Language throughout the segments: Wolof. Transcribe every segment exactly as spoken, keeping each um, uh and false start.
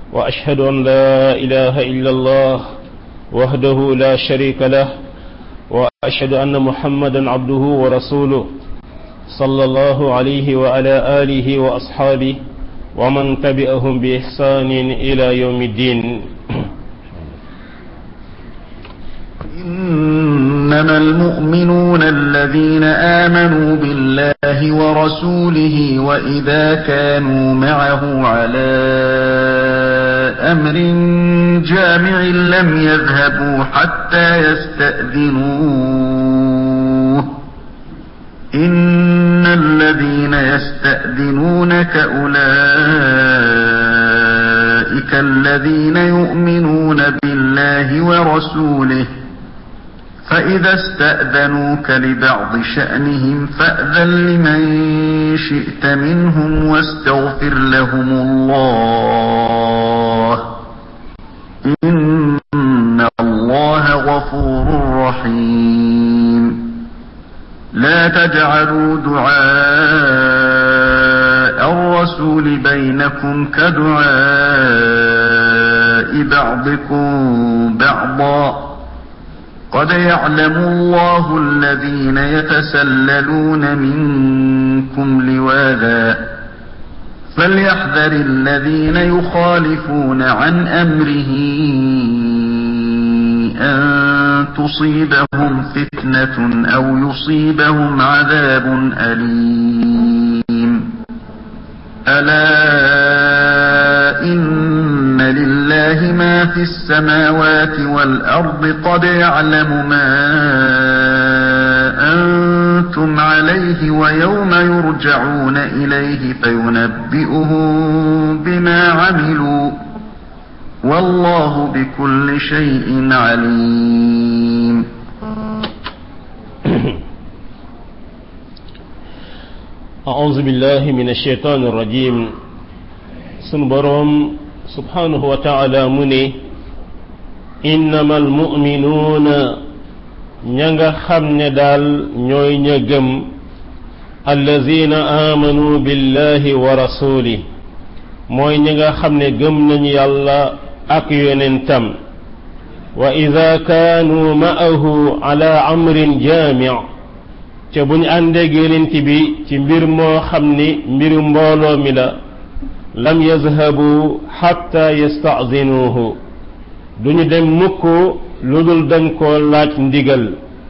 وأشهد أن لا إله إلا الله وحده لا شريك له وأشهد أن محمدا عبده ورسوله صلى الله عليه وعلى آله وأصحابه ومن تبعهم بإحسان إلى يوم الدين. إنما المؤمنون الذين آمنوا بالله ورسوله وإذا كانوا معه على أمر جامع لم يذهبوا حتى يستأذنوه إن الذين يستأذنونك أولئك الذين يؤمنون بالله ورسوله فإذا استأذنوك لبعض شأنهم فأذن لمن شئت منهم واستغفر لهم الله إن الله غفور رحيم. لا تجعلوا دعاء الرسول بينكم كدعاء بعضكم بعضا قد يعلم الله الذين يتسللون منكم لواذا فليحذر الذين يخالفون عن أمره أن تصيبهم فتنة أو يصيبهم عذاب أليم. ألا إن لله ما في السماوات والأرض قد يعلم ما أنتم عليه ويوم يرجعون إليه فينبئهم بما عملوا والله بكل شيء عليم. أعوذ بالله من الشيطان الرجيم. سنبرم سبحانه وتعالى مني إنما المؤمنون ñanga xamne dal ñoy ña gëm allazina amanu billahi wa rasuli moy ñanga xamne gëm nañu yàlla ak yonentam wa idha kanu ma'ahu ala amrin jami' ca buñ ànde yonent bi ci mbir moo xam ni mbiru mbooloo mi la lam yazhabu hatta yasta'zinuhu duñu dem mukk ludul dañ koo laaj ndigal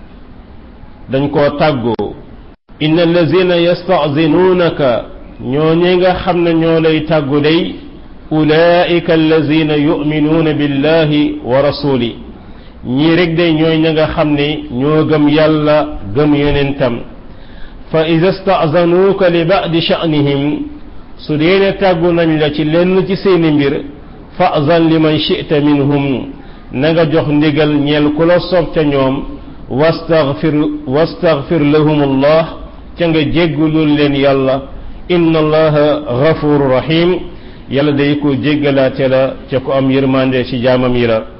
dañ koo tàggoo inna allazina yasta'zinunaka ñoo ñi nga xam ne ñoo lay tàggu day ulaika allazina yu'minuuna billahi wa rasuli ñii rek day ñooy ña nga xam ne ñoo gëm yàlla gëm yonentam fa iza sta'zanuuka li ba'di sha'nihim su deene tàggu nañ la ci lenn ci seeni mbir fa'zan liman shi'ta minhum na nga jox ndigal ñeel ku la soob ca ñoom wastaghfir wastaghfir lahum allah ca nga jéggulul leen yàlla inna allaha ghafuru rahim yàlla day ko jéggalaate la ca ko am yërmande ci jaamam yi la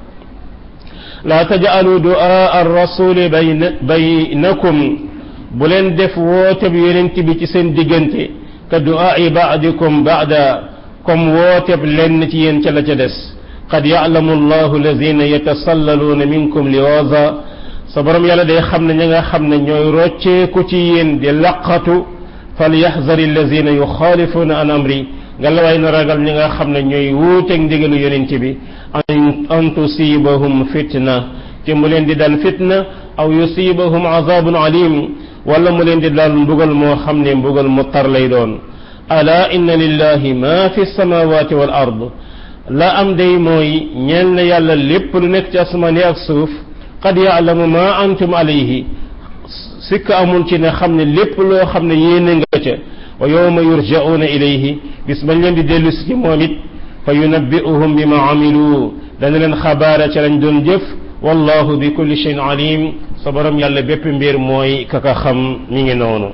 la taj'alu du'a ar-rasuli baynakum bu leen def woote bi yonent bi ci seen diggante ka du'a ba'dikum ba'da comme woote lenn ci yéen ca la ca des qad ya'lamu allahu alladhina yatasallaluna minkum liwaza sa borom yàlla day xam ne ña nga xam ne ñooy rocceeku ci yéen di laqatu falyahzari alladhina yukhalifuna an amri nga la way na ragal ñi nga xam ne ñooy wuuteeg ndigalu yonent bi an tusibahum fitna ci mu leen di dal fitna aw yusibahum azabun alim wala mu leen di dal mbugal moo xam ne mbugal mu tar lay doon ala inna lillahi ma fi samawati wal ard la am day mooy ñeel na yàlla lépp lu nekk ci asamaan yi ak suuf qad ya'lamu ma antum alayhi sikk amul ci ne xam ne lépp loo xam ne yéene nga ca wa yawma yurja'una ilayhi bis bañ leen di dellu si ci moom it fa yunabbi'uhum bima amilu dana leen xabaara ca lañ doon jëf wallahu bi kulli shay'in alim sa borom yàlla bépp mbir mooy kaka xam mi ngi noonu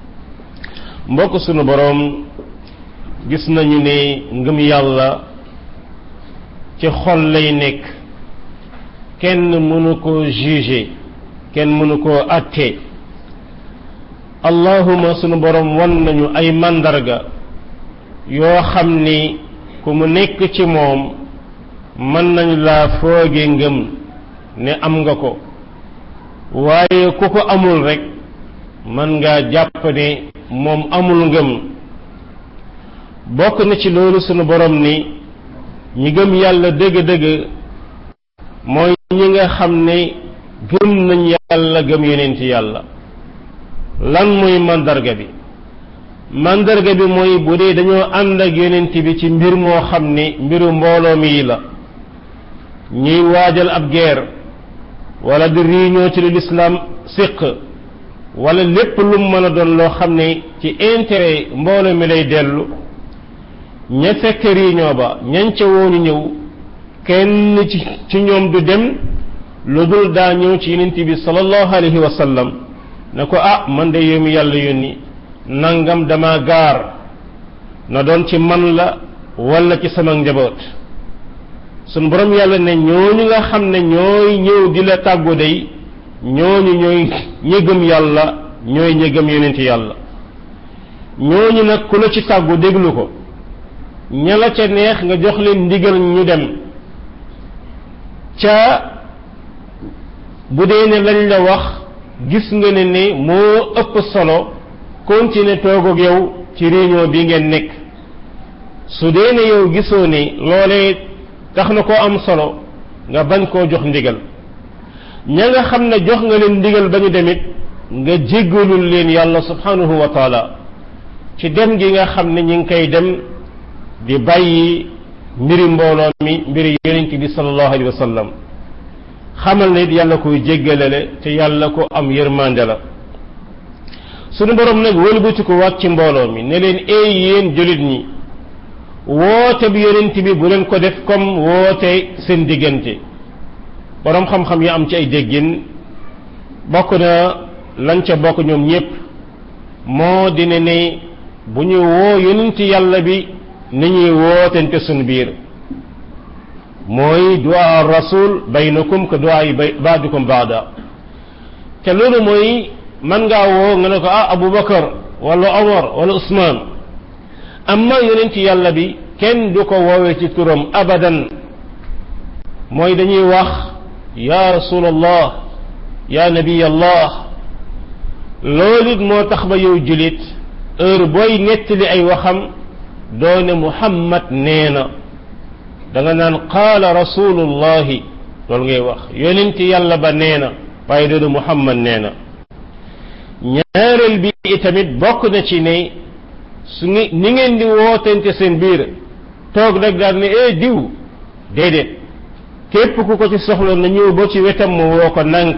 mbokk sunu borom gis nañu ne ngëm yàlla ci xol lay nekk kenn mënu ko juger kenn mënu ko atte allahuma sunu borom wan nañu ay mandarga yoo xam ni ku mu nekk ci moom mën nañ laa fooge ngëm ne am nga ko waaye ku ko amul rek mën ngaa jàpp ne moom amul ngëm bokk na ci loolu sunu borom ni ñi gëm yàlla dëgg-dëgg mooy ñi nga xam ne gëm nañ yàlla gëm yonent yàlla lan mooy mandarga bi mandarga bi mooy bu dee dañoo ànd ak yonent bi ci mbir moo xam ne mbiru mbooloo mi la ñuy waajal ab guerre wala di réunion ci l'islam siq wala lépp lu mën a doon loo xam ne ci intérêt mbooloo mi lay dellu ña fekk réunion ba ñañ ca woonu ñëw kenn ci ci ñoom du dem lu dul daa ñëw ci yonent bi sallallahu alayhi wa sallam ne ko ah man de yow mi yàlla yónni nangam dama gaar na doon ci man la wala ci sama njaboot sun borom yàlla ne ñooñu nga xam ne ñooy ñëw di la tàggu day ñooñu ñooy ñi gëm yàlla ñooy ñi gëm yonent yàlla ñooñu nag ku la ci tàggu déglu ko ña la ca neex nga jox leen ndigal ñu dem ca bu dee ne lañ la wax gis nga ne ne moo ëpp solo continuer toog ak yow ci réunion bi ngeen nekk su dee ne yow gisoo ne loolee tax na koo am solo nga bañ koo jox ndigal ña nga xam ne jox nga leen ndigal ba ñu demit nga jéggalul leen yàlla subhanahu wa taala ci dem gi nga xam ne ñi ngi koy dem di bàyyi mbiri mbooloo mi mbiri yonent bi sallallahu alayhi wa sallam xamal ne it yàlla koy jéggalale te yàlla ko am yërmande la sunu borom nag wëlbati ko waat ci mbooloo mi ne leen eey yéen jullit ñi woote bi yonent bi bu leen ko def comme woote seen diggante borom xam-xam yi am ci ay déggin bokk na lañ ca bokk ñoom ñépp moo di ne ne bu ñu woo yonent yàlla bi ni ñuy wootente suñu biir mooy du'a rasul baynakum ka du'a ba'dukum ba'da te loolu mooy man ngaa woo nga ne ko ah Abubakar wala Omar wala Usmaan amma yonent yàlla bi kenn du ko woowee ci turam abadan mooy dañuy wax ya rasulallah ya nabiyallah loolu it moo tax ba yow julit heure booy nettali ay waxam doone Muhammad nee na da nga naan qaala rasulullahi loolu ngay wax yonent yàlla ba nee na waaye doone Muhammad nee na ñaareel bi itamit bokk na ci ne su ngi ni ngeen di wootente seen biir toog nag daal ne eh diw déedéet képp ku ko ci soxla na ñëw ba ci wetam mu woo ko nànk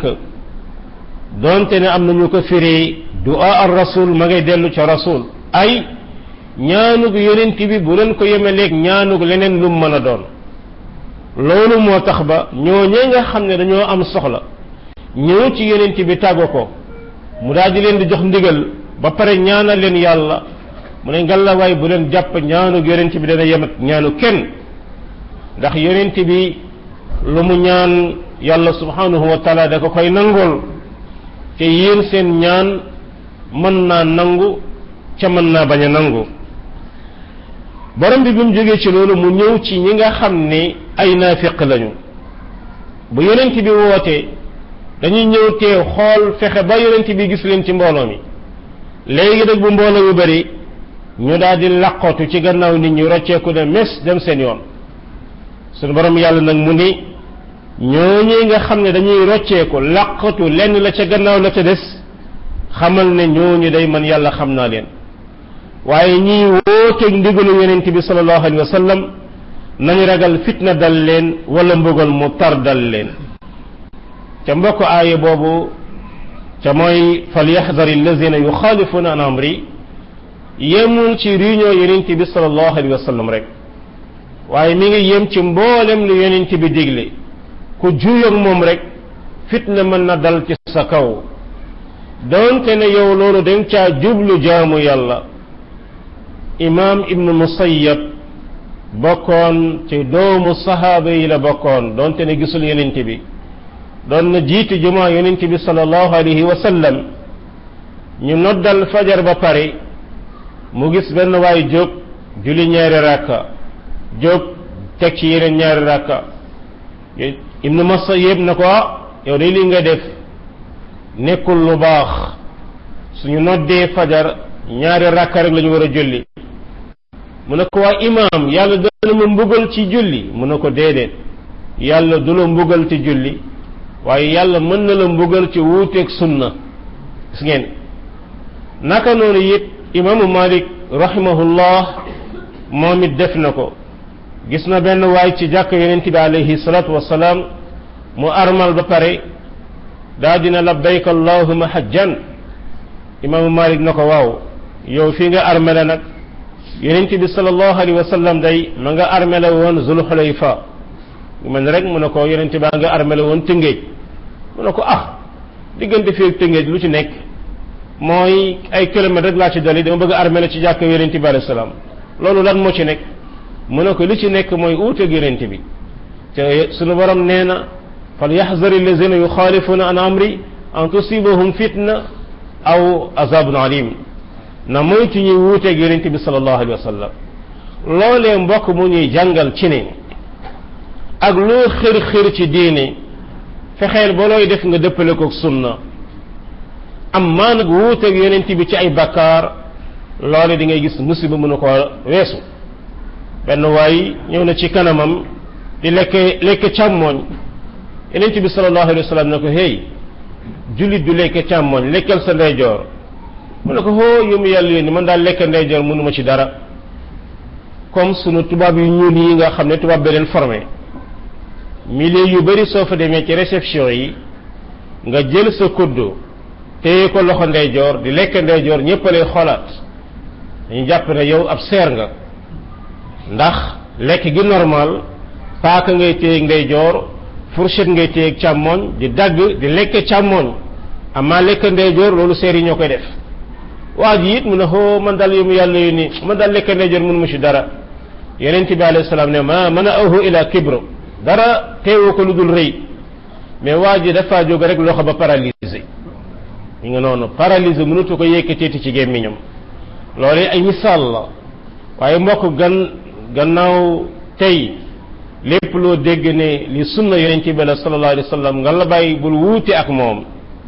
donte ne am nañu ko firi du'a ar rasul ma ngay dellu ca rasul ay ñaanug yonent bi bu leen ko yemeleeg ñaanug leneen lu mën a doon loolu moo tax ba ñooñee nga xam ne dañoo am soxla ñëw ci yonent bi tàggu ko mu daal di leen di jox ndigal ba pare ñaanal leen yàlla mu ne ngalawaay bu leen jàpp ñaanug yonent bi dana yemat ñaanu kenn ndax yonent bi lu mu ñaan yàlla subhanahu wa taala da ko koy nangul te yéen seen ñaan mën naa nangu ca mën naa bañ a nangu borom bi bi mu jógee ci loolu mu ñëw ci ñi nga xam ne ay naafiq lañu bu yonent bi wootee dañuy ñëw teew xool fexe ba yonent bi gis leen ci mbooloo mi léegi nag bu mbooloo yu bari ñu daal di laqatu ci gannaaw nit ñi rocceeku ne mes dem seen yoon suñu borom yàlla nag mu ni ñooñee nga xam ne dañuy rocceeku laqatu lenn la ca gannaaw la ca des xamal ne ñooñu day man yàlla xam naa leen waaye ñiy wooteeg ndigalu yonent bi sallallahu alayhi wa sallam nañu ragal fitna dal leen wala mbugal mu tar dal leen ca mbokk aaya boobu ca mooy falyahdari allazina yuxaalifuna an amri yemul ci réunion yonent bi sallallahu alayhi wa sallam rek waaye mi ngi yem ci mboolem lu yonent bi digle ku juyoog moom rek fitna mën na dal ci sa kaw doonte ne yow loolu danga caa jublu jaamu yàlla imam ibnu musayyab bokkoon ci doomu sahaaba yi la bokkoon doonte ne gisul yonent bi doon na jiitu jumaa yonent bi sallallahu alayhi wa sallam ñu noddal fajar ba pare mu gis benn waay jóg julli ñaari rakka jóg teg ci yeneen ñaari rakka ibnu Mas'ud yëpp na ko yow day li nga def nekkul lu baax suñu noddee fajar ñaari rakka rek lañu war a julli mu ne ko waa imaam yàlla dana ma mbugal ci julli mu ne ko déedéet yàlla du la mbugal ci julli waaye yàlla mën na la mbugal ci wuuteeg sunna gis ngeen naka noonu it imaamu Malik rahimahullah moom it def na ko gis na benn waay ci jàkk yonent bi alayhi salaatu wassalaam mu armal ba pare daa dina labbayka allahumma hajjan imaamu Malik na ko waaw yow fii nga armele nag yonent bi sallallahu alayhi wa sallam day ma nga armele woon Zul Xulayfa man rek mu ne ko yonent baa nga armele woon Tëngéej mu ne ko ah diggante fii ak Tëngéej lu ci nekk mooy ay kilomètre rek laa ci dali dama bëgg a armele ci jàkk yonent bi alayhi salaam loolu lan moo ci nekk mu ne ko li ci nekk mooy uuteeg yonent bi te sunu borom nee na fal yaxzari allazina yuxaalifuna an amri an tusibahum fitna aw azabun alim na moytu ñuy wuuteeg yonent bi sallallahu alayhi wa sallam loolee mbokk mu ñuy jàngal ci ne ak loo xër xër ci diine fexeel ba looy def nga dëppale ko sunna am maa nag wuuteeg yonent bi ci ay bakkaar loole di ngay gis musiba mënu ko weesu benn waay ñëw na ci kanamam di lekk lekk càmmooñ yonent bi sallallahu alayhi wa sallam ne ko hey jullit du lekk càmmooñ lekkal sa ndeyjoor mu ne ko hoo yomu yàlla yónni man daal lekk ndeyjoor mënuma ci dara comme sunu tubaab yu ñuul yi nga xam ne tubaab bi leen formé milieu yu bari soo fa demee ci réception yi nga jël sa kuddu téye ko loxo ndeyjoor di lekk ndeyjoor ñépp lay xoolaat dañu jàpp ne yow ab seer nga ndax lekk gi normal paaka ngay téye ndeyjoor fourchette ngay téye càmmooñ di dagg di lekk càmmooñ amaa lekk ndeyjoor loolu seer yi ñoo koy def waa ji it mu ne hoo man daal yomu yàlla yu ni man daal lekk ndeyjoor mënu mu ci dara yonent bi alayhi salaam ne ma mën a ahu ila kibro dara teewoo ko lu dul rëy mais waa ji dafa jóg rek loxo ba paralysé ñu nga noonu paralysé mënutu ko yëkkateeti ci gémmiñam loolu ay misaal la waaye mbokk gan gannaaw tey lépp loo dégg ne li sunna yonent bi la sallallahu alayhi wa sallam nga la bàyyi bul wuute ak moom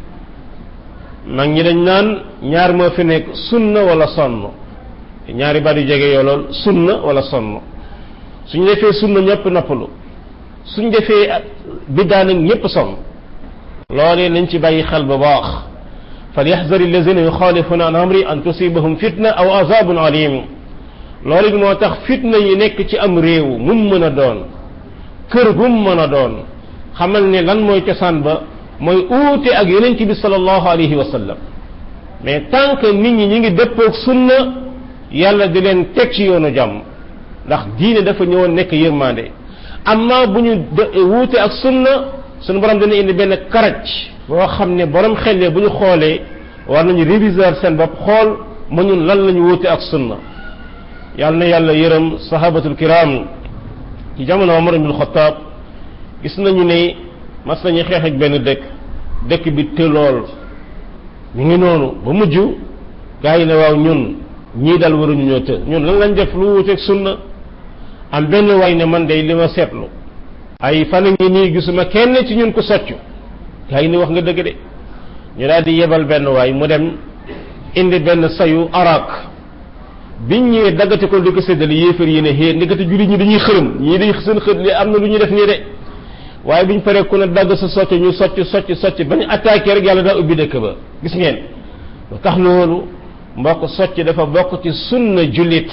mag ñi dañ naan ñaar moo fi nekk sunna wala sonn ñaari baat yu jege yoo lool sunna wala sonn suñ defee sunna ñëpp noppalu suñ defee biddaa nag ñëpp sonn loolee nañ ci bàyyi xel bu baax falyaxzari allazina yuxaalifuna an amri an tusibahum fitna aw azabun alim loolu moo tax fitna yi nekk ci am réew mum mën a doon kër gum mën a doon xamal ne lan mooy cosaan ba mooy uute ak yonent bi sallallahu alayhi wa sallam mais tant que nit ñi ñi ngi dëppoog sunna yàlla di leen teg ci yoonu jàmm ndax diine dafa ñëwoon nekk yërmande amma bu ñu wuute ak sunna sunu borom dana indi benn karaj boo xam ne borom xel bu ñu xoolee war nañu réviser seen bopp xool ma ñun lan la ñu wuute ak sunna yàlla na yàlla yërëm sahabatul kiram ci jamono Omar ibn al-Khattab gis nañu ne mas nañu xeex ak benn dëkk dëkk bi te lool ñu ngi noonu ba mujj gaa yi ne waaw ñun ñii dal waruñu ñoo të ñun lan lañ def lu wuuteeg sunna am benn way ne man day li ma seetlu ay fan ngi nii gisuma kenn ci ñun ko soccu gaa yi ni wax nga dëgg de ñu daal di yebal benn waay mu dem indi benn sayu arak biñ ñëwee daggate ko di ko séddale yéefar yi ne xée ndekete jullit ñi dañuy xërëm ñii dañuy seen xët li am na lu ñuy def nii de waaye biñ paree ku ne dagg sa socc ñu socc socc socc bañ attaqué rek yàlla daa ubbi dëkk ba gis ngeen lu tax loolu mbokk socc dafa bokk ci sunna jullit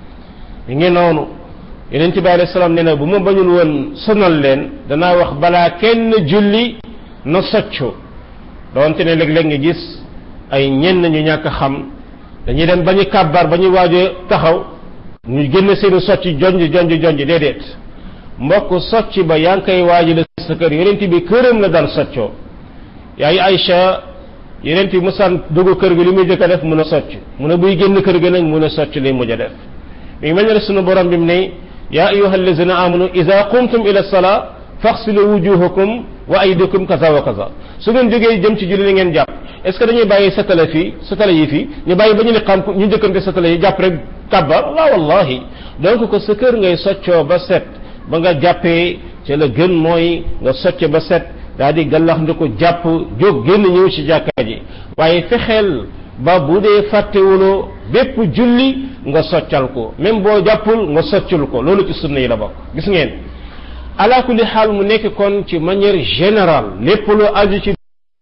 mi ngi noonu yonent bi alayhi salaam nee na bu ma bañul woon sonal leen danaa wax balaa kenn julli na soccu doonte ne léeg-léeg nga gis ay ñenn ñu ñàkk xam dañuy dem ba ñu kàbbar ba ñu waaj a taxaw ñu génn seeni socc jonj jonj jonj déedéet mbokk socc ba yaa ngi koy waaj la sa kër yonent bi këram la daan soccoo yaay Aïcha yonent bi musaan dugg kër gi li muy jëkk a def mun a socc mun a buy génn kër gi nag mun a socc lay mujj a def mi ngi mel ne sunu borom bi mu ne yaa ayyuha allazina amanu ida qumtum ila salaa faxsilu wujuhakum wa aydikum kaza wa kaza su ngeen jógee jëm ci julli li ngeen jàpp est ce que dañuy bàyyi satala fii satala yi fii ñu bàyyi ba ñu ne xam ñu njëkkante satala yi jàpp rek kabar la wallahi donc ko sa kër ngay soccoo ba set ba nga jàppee ci la gën mooy nga socc ba set daa di gallax ndi ko jàpp jóg génn ñëw ci jàkka ji waaye fexeel ba bu dee fàttewuloo bépp julli nga soccal ko même boo jàppul nga soccul ko loolu ci sunna yi la bokk gis ngeen ala kulli xaal mu nekk kon ci manière générale lépp lu aju ci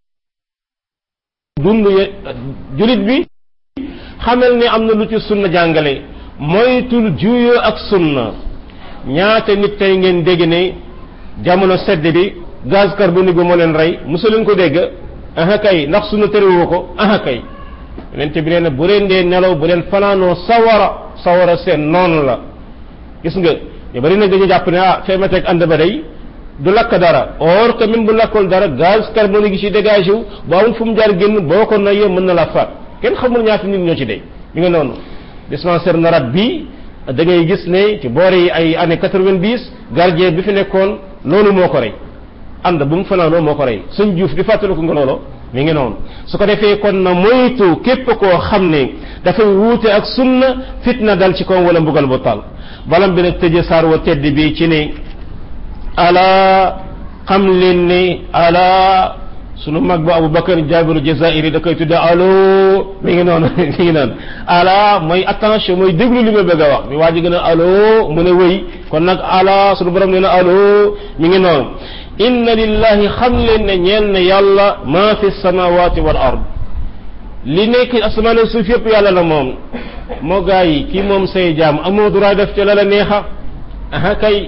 dund julit bi xamal ne am na lu ci sunna jàngale moytul juyoo ak sunna ñaata nit tey ngeen dégg ne jamono sedd bi gaz carbonique bi moo leen rey mosu leen ko dégg aha kay ndax sunna terewu ko aha kay yonent bi nee na bu leen dee nelaw bu leen fanaanoo sawara sawara seen noonu la gis nga ñu bari nag dañu jàpp ne ah fee ma teg ànd ba day du lakk dara or que même bu lakkul dara gaz carbonique yi ci dégagé wu bu amul fu mu jaar génn boo ko noyyee mën na la faat kenn xamul ñaata nit ñoo ci dee mi nga noonu dispensaire narat bi da ngay gis ne ci boor yi ay année quatre-vingt-dix gardien bi fi nekkoon loolu moo ko rey ànd bu mu fanaanoo moo ko rey suñ juuf di fàttaliku nga loolo mi ngi noonu su ko defee kon na moytu képp koo xam ne dafay wuute ak sunna fitna dal ci kaw wala mbugal bu tal balam bi nag tëje saar wa tedd bi ci ne ala xam leen ne ala sunu mag ba Abu Bakar Jaabiru Jazairi da koy tudde allo mi ngi noonu mi ngi noonu ala mooy attention mooy déglu li ma bëgg a wax mi waa ji gën a allo mu ne wëy kon nag ala sunu borom nee na allo mi ngi noonu inna lillahi xam leen ne ñeel na yàlla maa fi samawati wal ard li nekk asamaan ak suuf yëpp yàlla la moom moo gaa yi kii moom say jaam amoo droit def ci la la neexa aha kay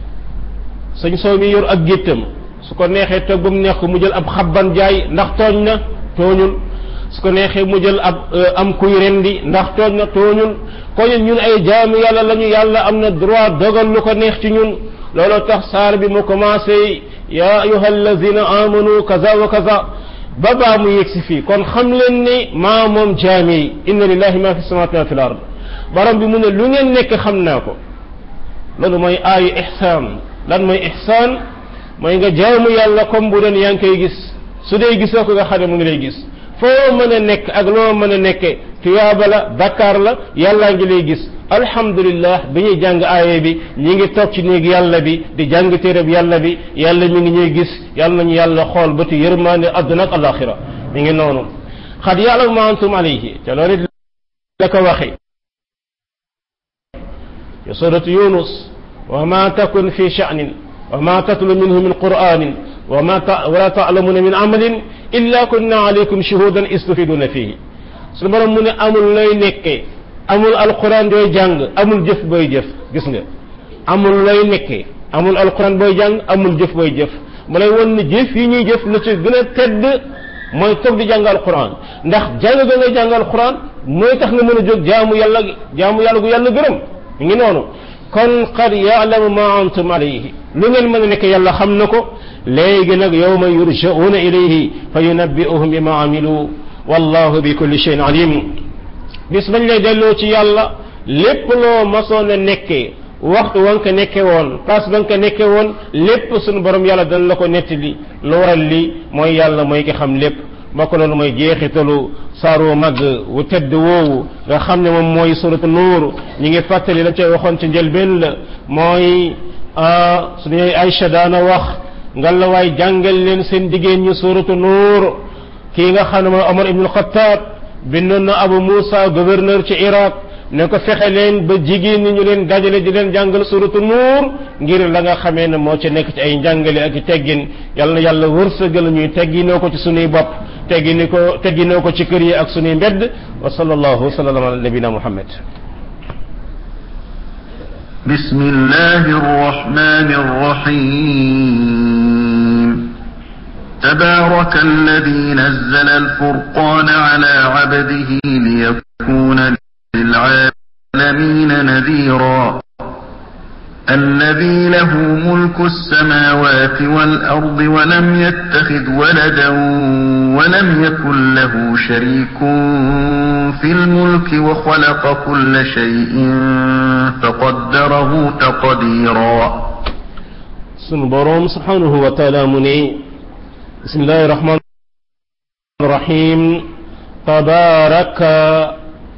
sañ soow mi yor ak géttam su ko neexee toog ba mu neex ko mu jël ab xabban jaay ndax tooñ na tooñul su ko neexee mu jël ab am kuy rendi ndax tooñ na tooñul ko ñun ay jaamu yàlla lañu yàlla am na droit dogal lu ko neex ci ñun looloo tax saar bi mu commencé ya ayuha allazina amanu kaza wa kaza ba baa mu yegsi fii kon xam leen ni maa moom jaami inna lillahi ma fi samawati wa fil ard borom bi mu ne lu ngeen nekk xam naa ko loolu mooy aayu ihsaan lan mooy ihsaan mooy nga jaamu yàlla comme bu doon yaa ngi koy gis su dee gisoo ko nga xam ne mu ngi lay gis foo mën a nekk ak loo mën a nekke tuyaaba la bakkaar la yàllaa ngi lay gis alhamdulillah bi ñuy jàng aaye bi ñi ngi toog ci néeg yàlla bi di jàng téereb yàlla bi yàlla mi ngi ñuy gis yàlla nañu yàlla xool bëti yërmaande àdduna ak alaxira mi ngi noonu xad ya'lamu ma antum alayhi te loolu it la ko waxe ci suratu yunus wa ma takun fi sha'nin wa ma tatlu minhu min qur'anin wa ma wala ta'lamuna min amalin illa kunna alaykum shuhudan istufiduna fihi su borom mu ne amul lay nekkee amul alquran dooy jàng amul jëf booy jëf gis nga amul lay nekkee amul alquran booy jàng amul jëf booy jëf mu lay won ne jëf yi ñuy jëf la ci gën a tedd mooy toog di jàng alquran ndax jàng ga ngay jàng alquran mooy tax nga mën a jóg jaamu yàlla jaamu yàlla gu yàlla gërëm mi ngi noonu kon qad ya'lamu ma antum alayhi lu ngeen mën a nekk yàlla xam na ko léegi nag yawma yurja'una ilayhi fa yunabbi'uhum bima amilu wallahu bi kulli shay'in alim bis bañ lay delloo ci yàlla lépp loo masoon a nekkee waxtu wa nga ko nekkee woon place ba nga ko nekkee woon lépp suñu borom yàlla dana la ko nettali lu waral li mooy yàlla mooy ki xam lépp mbokk loolu mooy jeexitalu saaru mag wu tedd woowu nga xam ne moom mooy suratu nuur ñi ngi fàttali la ca waxoon ci njëlbeen la mooy suñu Aïcha daana wax nga la waay jàngal leen seen diggéen ñi suratu nuur kii nga xam ne mooy Omar ibn Khattab bindoon na Abu Musa gouverneur ci Irak ne ko fexe leen ba jigéen ñi ñu leen dajale di leen jàngal suratu nuur ngir la nga xamee ne moo ci nekk ci ay njàngale ak i teggin yal na yàlla wërsëgal ñuy tegginoo ko ci sunuy bopp teggini ko tegginoo ko ci kër yi ak sunuy mbedd wa sallallahu wa sallam ala nabina muhammad bismillahi rrahmani rrahim تبارك الذي نزل الفرقان على عبده ليكون للعالمين نذيرا الذي له ملك السماوات والأرض ولم يتخذ ولدا ولم يكن له شريك في الملك وخلق كل شيء فقدره تقديرا سنبرم سبحانه وتعالى مني بسم الله الرحمن الرحيم تبارك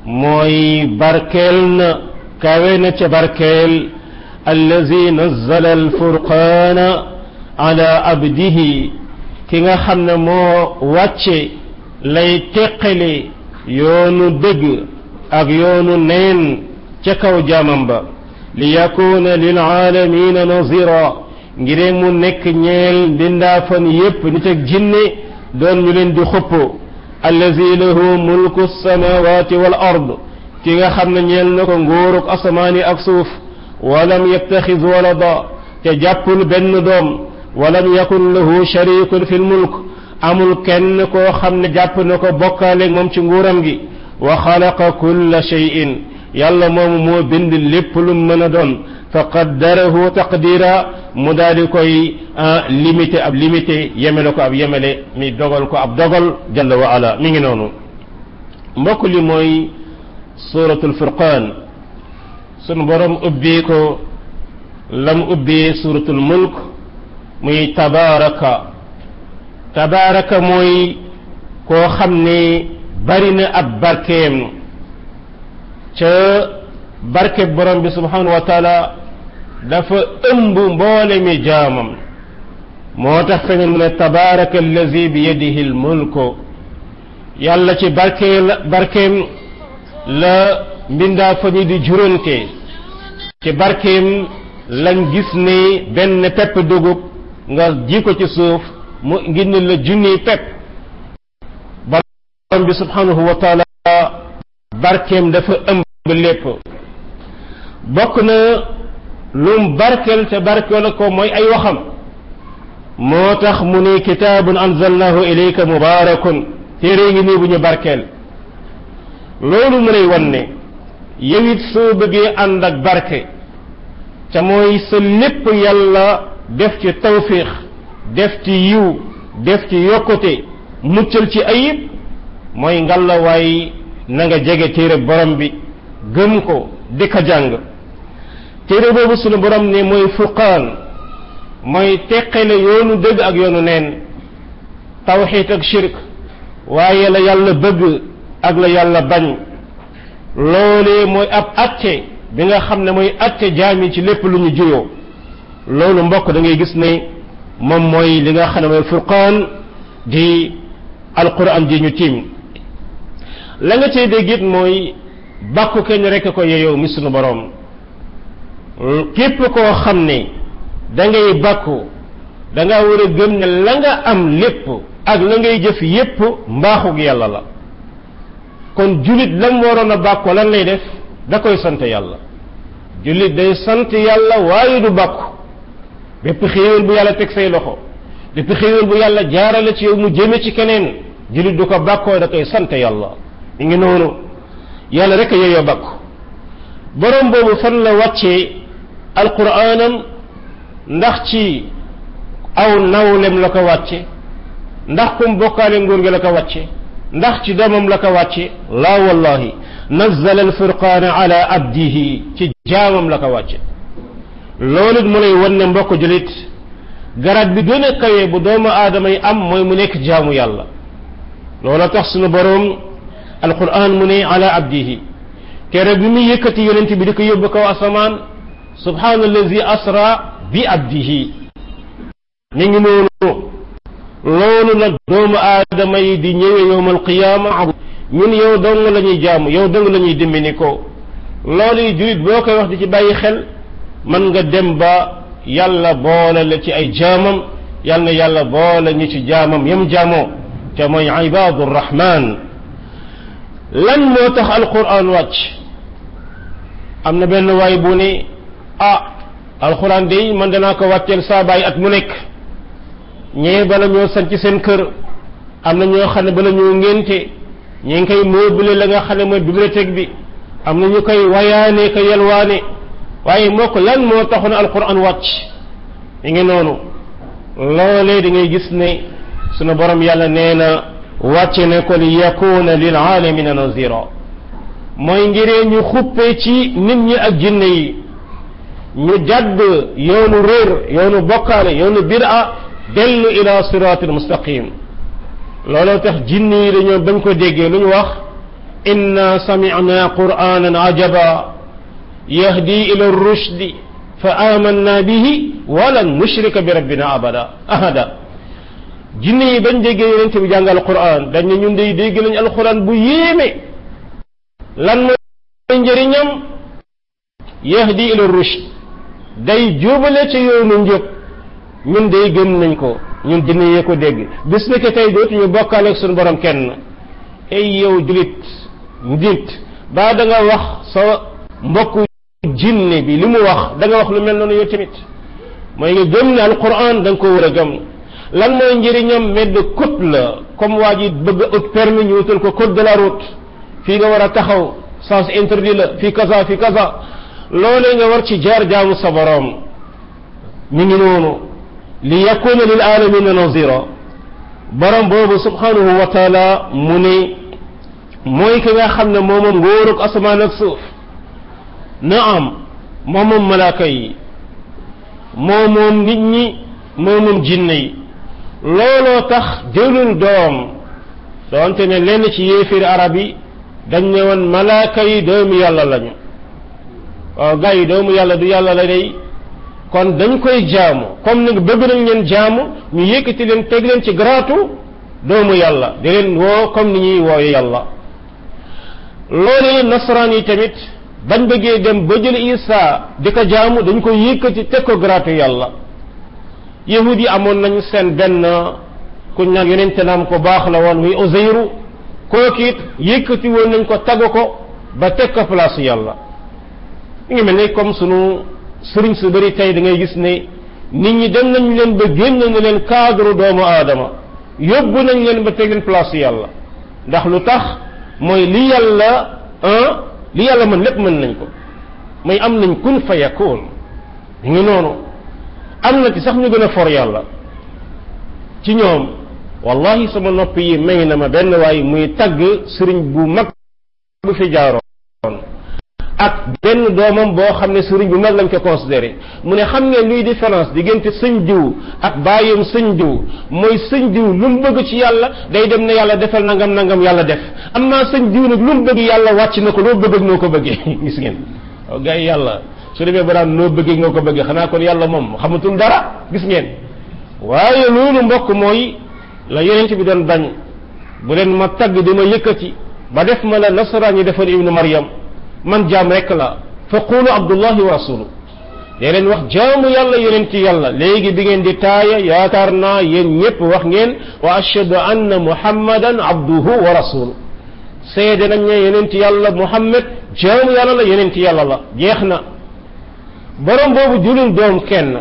mooy barkeel na kawe na ca barkeel allazi nazzala alfurqaana ala abdihi ki nga xam ne moo wàcce lay teqale yoonu dëgg ak yoonu neen ca kaw jaamam ba li yakuna lil aalamiina nazira ngir mu nekk ñeel mbindaafan yépp nit ak jinne doon ñu leen di xupp allazi lahu mulku samawati wal ard ki nga xam ne ñeel na ko nguuruk asamaani ak suuf walam yattaxid walada te jàppul benn doom walam yakun lahu sharikun fi lmulk amul kenn koo xam ne jàpp na ko bokkaale moom ci nguuram gi wa xalaqa kulla shay'in yàlla moomu moo bind lépp lu mën a doon fa qaddarahu taqdira mu daal di koy limité ab limité yemele ko ab yemele mi dogal ko ab dogal jalla wa ala mi ngi noonu mbokk li mooy suratul furqaan sunu borom ubbee ko lam ubbee suratul mulk muy tabaraka tabaraka mooy koo xam ne bari na ab barkeem ca barke borom bi subhanahu wa taala dafa ëmb mboole mi jaamam moo tax feneen mu ne tabaraka allazi bi yadihi al mulku yàlla ci barke barkeem la mbindaa fa ñi di jurante ci barkeem lañ gis ne benn pepp dugub nga ji ko ci suuf mu ngi ne la junni pepp borom bi subhanahu wa taala barkeem dafa ëmb lépp bokk na lum barkel te barkel ko mooy ay waxam moo tax mu ne kitaabun anzalnahu ilayka mubarakun téere ngi nii bu ñu barkeel loolu mu lay wan ne yow it soo bëggee ànd ak barke ca mooy sa lépp yàlla def ci tawfiix def ci yiw def ci yokkute muccal ci ayib mooy ngalla waay na nga jege téere borom bi gëm ko di ko jàng téere boobu sunu borom ne mooy furqaan mooy teqale yoonu dëgg ak yoonu neen tawxiid ak shirk waaye la yàlla bëgg ak la yàlla bañ loolee mooy ab atte bi nga xam ne mooy atte jaam yi ci lépp lu ñu juyoo loolu mbokk da ngay gis ne moom mooy li nga xam ne mooy furqaan di alquran ji ñu tiim la nga cay dégg it mooy bàkku kenn rekk ko yeyoo mi sunu boroom képp koo xam ne da ngay bàkku da nga war a gëm ne la nga am lépp ak la ngay jëf yépp mbaaxug yàlla la kon jullit lam waroon a bàkku lan lay def da koy sant yàlla jullit day sant yàlla waaye du bàkku bépp xéewal bu yàlla teg say loxo bépp xéewal bu yàlla jaarale ci yow mu jëme ci keneen jullit du ko bàkkoo da koy sant yàlla mi ngi noonu yàlla rek a yeyoo bàkku borom boobu fan la wàccee alquraanam ndax ci aw nawlem la ko wàcce ndax kum bokkaale nguur gi la ko wàcce ndax ci doomam la ko wàcce laa wallahi nazzala alfurqaana ala abdihi ci jaamam la ko wàcce loolu it mu lay wan ne mbokk julit garaat bi gën a kawe bu doomu aadama yi am mooy mu nekk jaamu yàlla loolu tax sunu boroom alquran mu ne ala abdihi kere bi muy yëkkati yonent bi di ko yóbbu kaw asamaan subhaanallazi asra bi abdihi mi ngi noonu loolu nag doomu aadama yi di ñëwee yowmal qiyaama ñun yow dong la ñuy jaamu yow dong la ñuy dimbali ko loolu yi jurit boo koy wax di ci bàyyi xel mën nga dem ba yàlla boole la ci ay jaamam yal na yàlla boole ñu ci jaamam yam jaamoo te mooy ibaadu rahmaan lan moo tax alquran wàcc am na benn waay bu ne ah alquran day man danaa ko wàcceel saa baay at mu nekk ñee bala ñoo sanc seen kër am na ñoo xam ne bala ñoo ngénte ñi ngi koy meublé la nga xam ne mooy bibliothèque bi am na ñu koy wayaane ko yelwaane waaye moo ko lan moo taxoon alquran wàcc mi ngi noonu loolee da ngay gis ne sunu borom yàlla nee na wàcce ne ko li yakuna lil aalamina nazira mooy ngiree ñu xuppe ci nit ñi ak jinne yi ñu jàdd yoonu réer yoonu bokkaale yoonu bid'a dellu ila siratil mustaqim looloo tax jinne yi dañoo bañ ko déggee lu ñu wax inna sami'na qur'anan ajaba yahdi ila rushdi fa amanna bihi walan nushrika bi rabbina abada ahada jinne yi bañ déggee yonente bi jàngal Qur'an dañ ne ñun day dégg nañ alquran bu yéeme lan mooy njëriñam yahdi ila rushd day jubale ci yoonu njub ñun day gëm nañ ko ñun jinne yee ko dégg bis ne que tey dootuñu bokkaale ak suñu borom kenn ay yow julit nit ba da nga wax sa mbokk jinne bi li mu wax da nga wax lu mel noonu yow tamit mooy nga gëm ne alquran da nga ko war a gëm lan mooy njëriñam medd code la comme waa ji bëgg a ut permis ñu wutal ko code de la route fii nga war a taxaw sens interdit la fii kaza fii kaza loolee nga war ci jaar jaamu sa borom mi ngi noonu li yakuna lil alamina nazira borom boobu subhanahu wa taala mu ne mooy ki nga xam ne moomoom ngóorug asamaan ak suuf naam moomoom malaaka yi moomoom nit ñi moomoom jinne yi looloo tax jëlul doom doonte ne lenn ci yéefiri arab yi dañ ne woon malaaka yi doomu yàlla lañu waaw gars yi doomu yàlla du yàlla la day kon dañ koy jaamu comme ni bëgg nañ leen jaamu ñu yëkkati leen teg leen ci garaatu doomu yàlla di leen woo comme ni ñuy wooye yàlla loolu nasaraan yi tamit bañ bëggee dem ba jël Isa di ko jaamu dañ koy yëkkati teg ko garaatu yàlla yahud yi amoon nañ seen benn ku ñaan yonente naam ko baax la woon muy Uzayru kooku it yëkkati woon nañ ko tagg ko ba teg ko place yàlla mi ngi mel ni comme sunu sëriñ su bëri tey da ngay gis ne nit ñi dem nañ leen ba génn na leen cadre doomu aadama yóbbu nañ leen ba teg leen place yàlla ndax lu tax mooy li yàlla un li yàlla mën lépp mën nañ ko mooy am nañ kun fa yakun mi ngi noonu am na ci sax ñu gën a for yàlla ci ñoom wallahi sama nopp yi may na ma benn waay muy tagg sëriñ bu mag bu fi jaaroon ak benn doomam boo xam ne sëriñ bu mag lañ ko considéré mu ne xam ngeen luy différence diggante sëñ diw ak bàyyam sëñ diw mooy sëñ diw lu mu bëgg ci yàlla day dem ne yàlla defal nangam nangam yàlla def am naa sëñ diw nag lu mu bëgg yàlla wàcc na ko loo bëgg ak noo ko bëggee gis ngeen waaw gars yi yàlla su demee ba daan noo bëggee nga ko bëggee xanaa kon yàlla moom xamatul dara gis ngeen waaye loolu mbokk mooy la yonent bi doon bañ bu leen ma tagg di ma yëkkati ba def ma la nasaraan yi defal ibnu Maryam man jaam rek la fa qulu abdullahi wa rasulu dee leen wax jaamu yàlla yonent yàlla léegi bi ngeen di taaya yaakaar naa yéen ñëpp wax ngeen wa ashhadu anna muhammadan abduhu wa rasulu seede nañ ne yonent yàlla muhammad jaamu yàlla la yonent yàlla la jeex na borom boobu jëlul doom kenn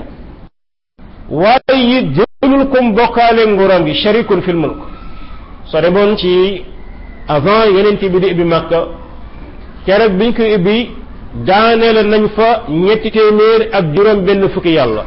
waaye it jëlul comme bokkaale nguuram gi sharikun fil mulk soo demoon ci avant yonent bi di ibbi Makka keroog biñ koy ubbi daaneel nañ fa ñetti téeméer ak juróom benn fukki yàlla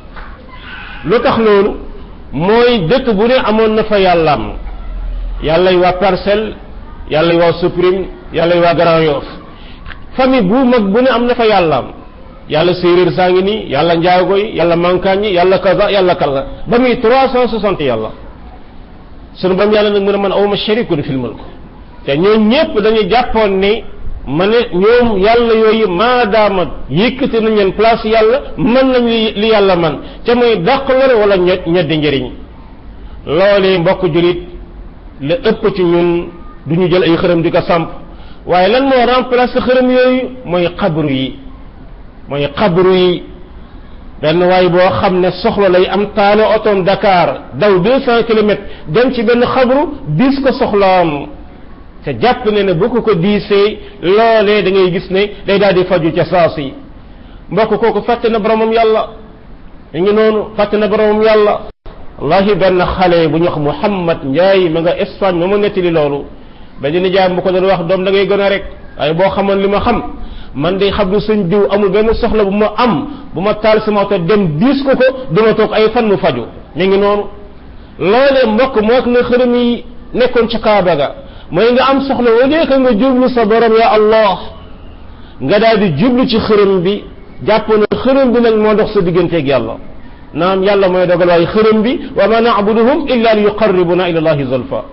lu tax loolu mooy dëkk bu ne amoon na fa yàllaam yàllay waa Parcelles yàllay waa Soprim yàllay waa Grand Yoff famille bu mag bu ne am na fa yàllaam yàlla séeréer saa ngi nii yàlla njaago yi yàlla mankaañ yi yàlla kaza yàlla kalla ba muy trois cent soixante yàlla sunu bam yàlla nag mu ne man awma sharikun fil mulk te ñoo ñépp dañu jàppoon ni ma ne ñoom yàlla yooyu maadaama yëkkati nañ leen place yàlla mën nañ li li yàlla man ca mooy dàq lor wala ñe ñeddi njëriñ loolee mbokk julit la ëpp ci ñun du ñu jël ay xërëm di ko samp waaye lan moo remplacer xërëm yooyu mooy xabru yi mooy xabru yi benn waay boo xam ne soxla lay am taale otoom Dakar daw deux cent kilomètres dem ci benn xabru diis ko soxlaam te jàpp ne ne bu ko ko diisee loolee da ngay gis ne day daal di faju ca saas yi mbokk kooku fàtte na boromam yàlla ñu ngi noonu fàtte na boromam yàlla wallahi benn xale bu ñu wax Muhammad Njaay ma nga Espagne ma mu nettali loolu benn nijaayam bu ko doon wax doom da ngay gën a rek waaye boo xamoon li ma xam man de xam du sëñ diw amul benn soxla bu ma am bu ma taal sama oto dem diis ko ko duma toog ay fan mu faju ñu ngi noonu loolee mbokk moo ak na xërëm yi nekkoon ci Kaaba ga mooy nga am soxla au lieu que nga jublu sa borom ya Allah nga daal di jublu ci xërëm bi jàpp na xërëm bi nag moo dox sa digganteeg yàlla naam yàlla mooy dogal waaye xërëm bi wa ma na'buduhum illa li yuqarribuna ila allahi zulfa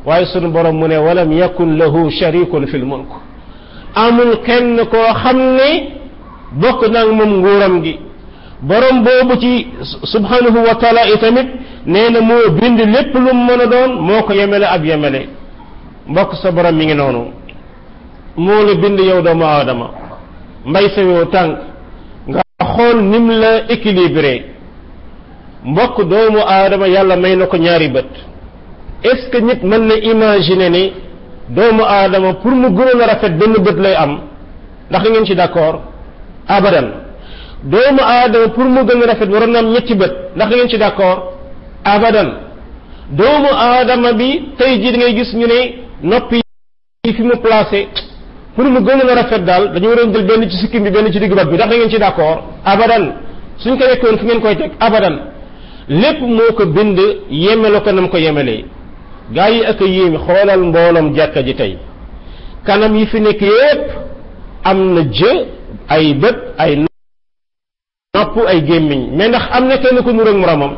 waaye sunu borom mu ne walam yakun lahu sharikun fil mulk amul kenn koo xam ne bokk nag moom nguuram gi borom boobu ci subhanahu wa taala itamit nee na moo bind lépp lu mu mën a doon moo ko yemele ab yemele mbokk sa borom mi ngi noonu moo la bind yow doomu aadama mbay sa yow tànk nga xool nim la équilibré mbokk doomu aadama yàlla may na ko ñaari bët est-ce que nit mën na imaginer ni doomu aadama pour mu gënoon a rafet benn bët lay am ndax da ngeen ci d'accord abadan doomu aadama pour mu gën a rafet waroon na am ñetti bët ndax da ngeen ci d'accord abadan doomu aadama bi tey jii da ngay gis ñu ne noppi yi fi mu placé pour mu gën a rafet daal dañu waroon jël benn ci sikkim bi benn ci digg bat bi ndax da ngeen ci d'accord abadan suñ ko yekkoon fi ngeen koy teg abadan lépp moo ko bind yemelo ko nam ko yemelee gaa yi ak a yéemi xoolal mbooloom jàkka ji tey kanam yi fi nekk yépp am na jë ay bët ay nopp ay gémmiñ mais ndax am na kenn ku nuroog moromam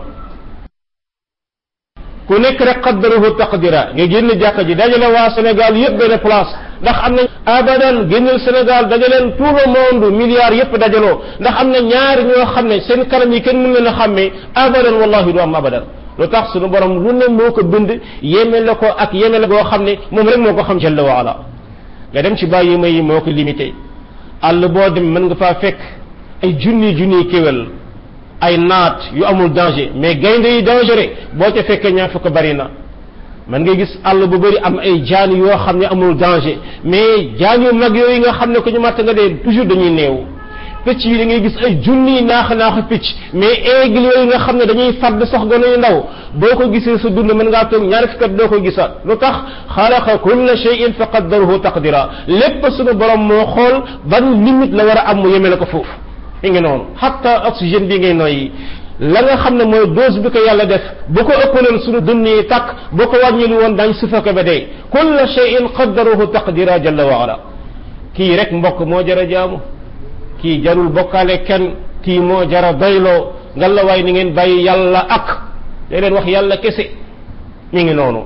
ku nekk rek qaddarahu taqdira nga génn jàkka ji dajale waa Sénégal yépp benn place ndax am na abadan génnal Sénégal dajaleen tout le monde milliards yépp dajaloo ndax am na ñaari ñoo xam ne seen kanam yi kenn mën leen a xàmmee abadan wallahi du am abadan lu tax sunu borom lu ne moo ko bind yemele ko ak yemele goo xam ne moom rek moo ko xam jalla wa ala nga dem ci bàyyi ma yi moo ko limité àll boo dem mën nga faa fekk ay junni junni kéwél ay naat yu amul danger mais gaynde yi dangereux boo ca fekkee ñaar fukk bari na man ngay gis àll bu bari am ay jaan yoo xam ne amul danger mais jaan yu mag yooyu nga xam ne ko ñu màtt nga dee toujours dañuy néew picc yi da ngay gis ay junni naax naax picc mais aigle yooyu nga xam ne dañuy fàdd sax gone yu ndaw boo ko gisee sa dund mën ngaa toog ñaari fukki at doo ko gisaat lu tax xalaqa kulla shay'in fa qaddarahu taqdira lépp suñu borom moo xool ban limite la war a am mu yemele ko foofu mi ngi noonu hatta oxygène bi ngay noyyi la nga xam ne mooy dose bi ko yàlla def bu ko ëppaloon suñu dund yi tàkk bu ko wàññilu woon dañ sufaka ba dee kulla shay'in qaddarahu taqdira jalla wa ala kii rek mbokk moo jara jaamu kii jarul bokkaale kenn kii moo jara doyloo ngalla waay ni ngeen bàyyi yàlla ak day leen wax yàlla kese mi ngi noonu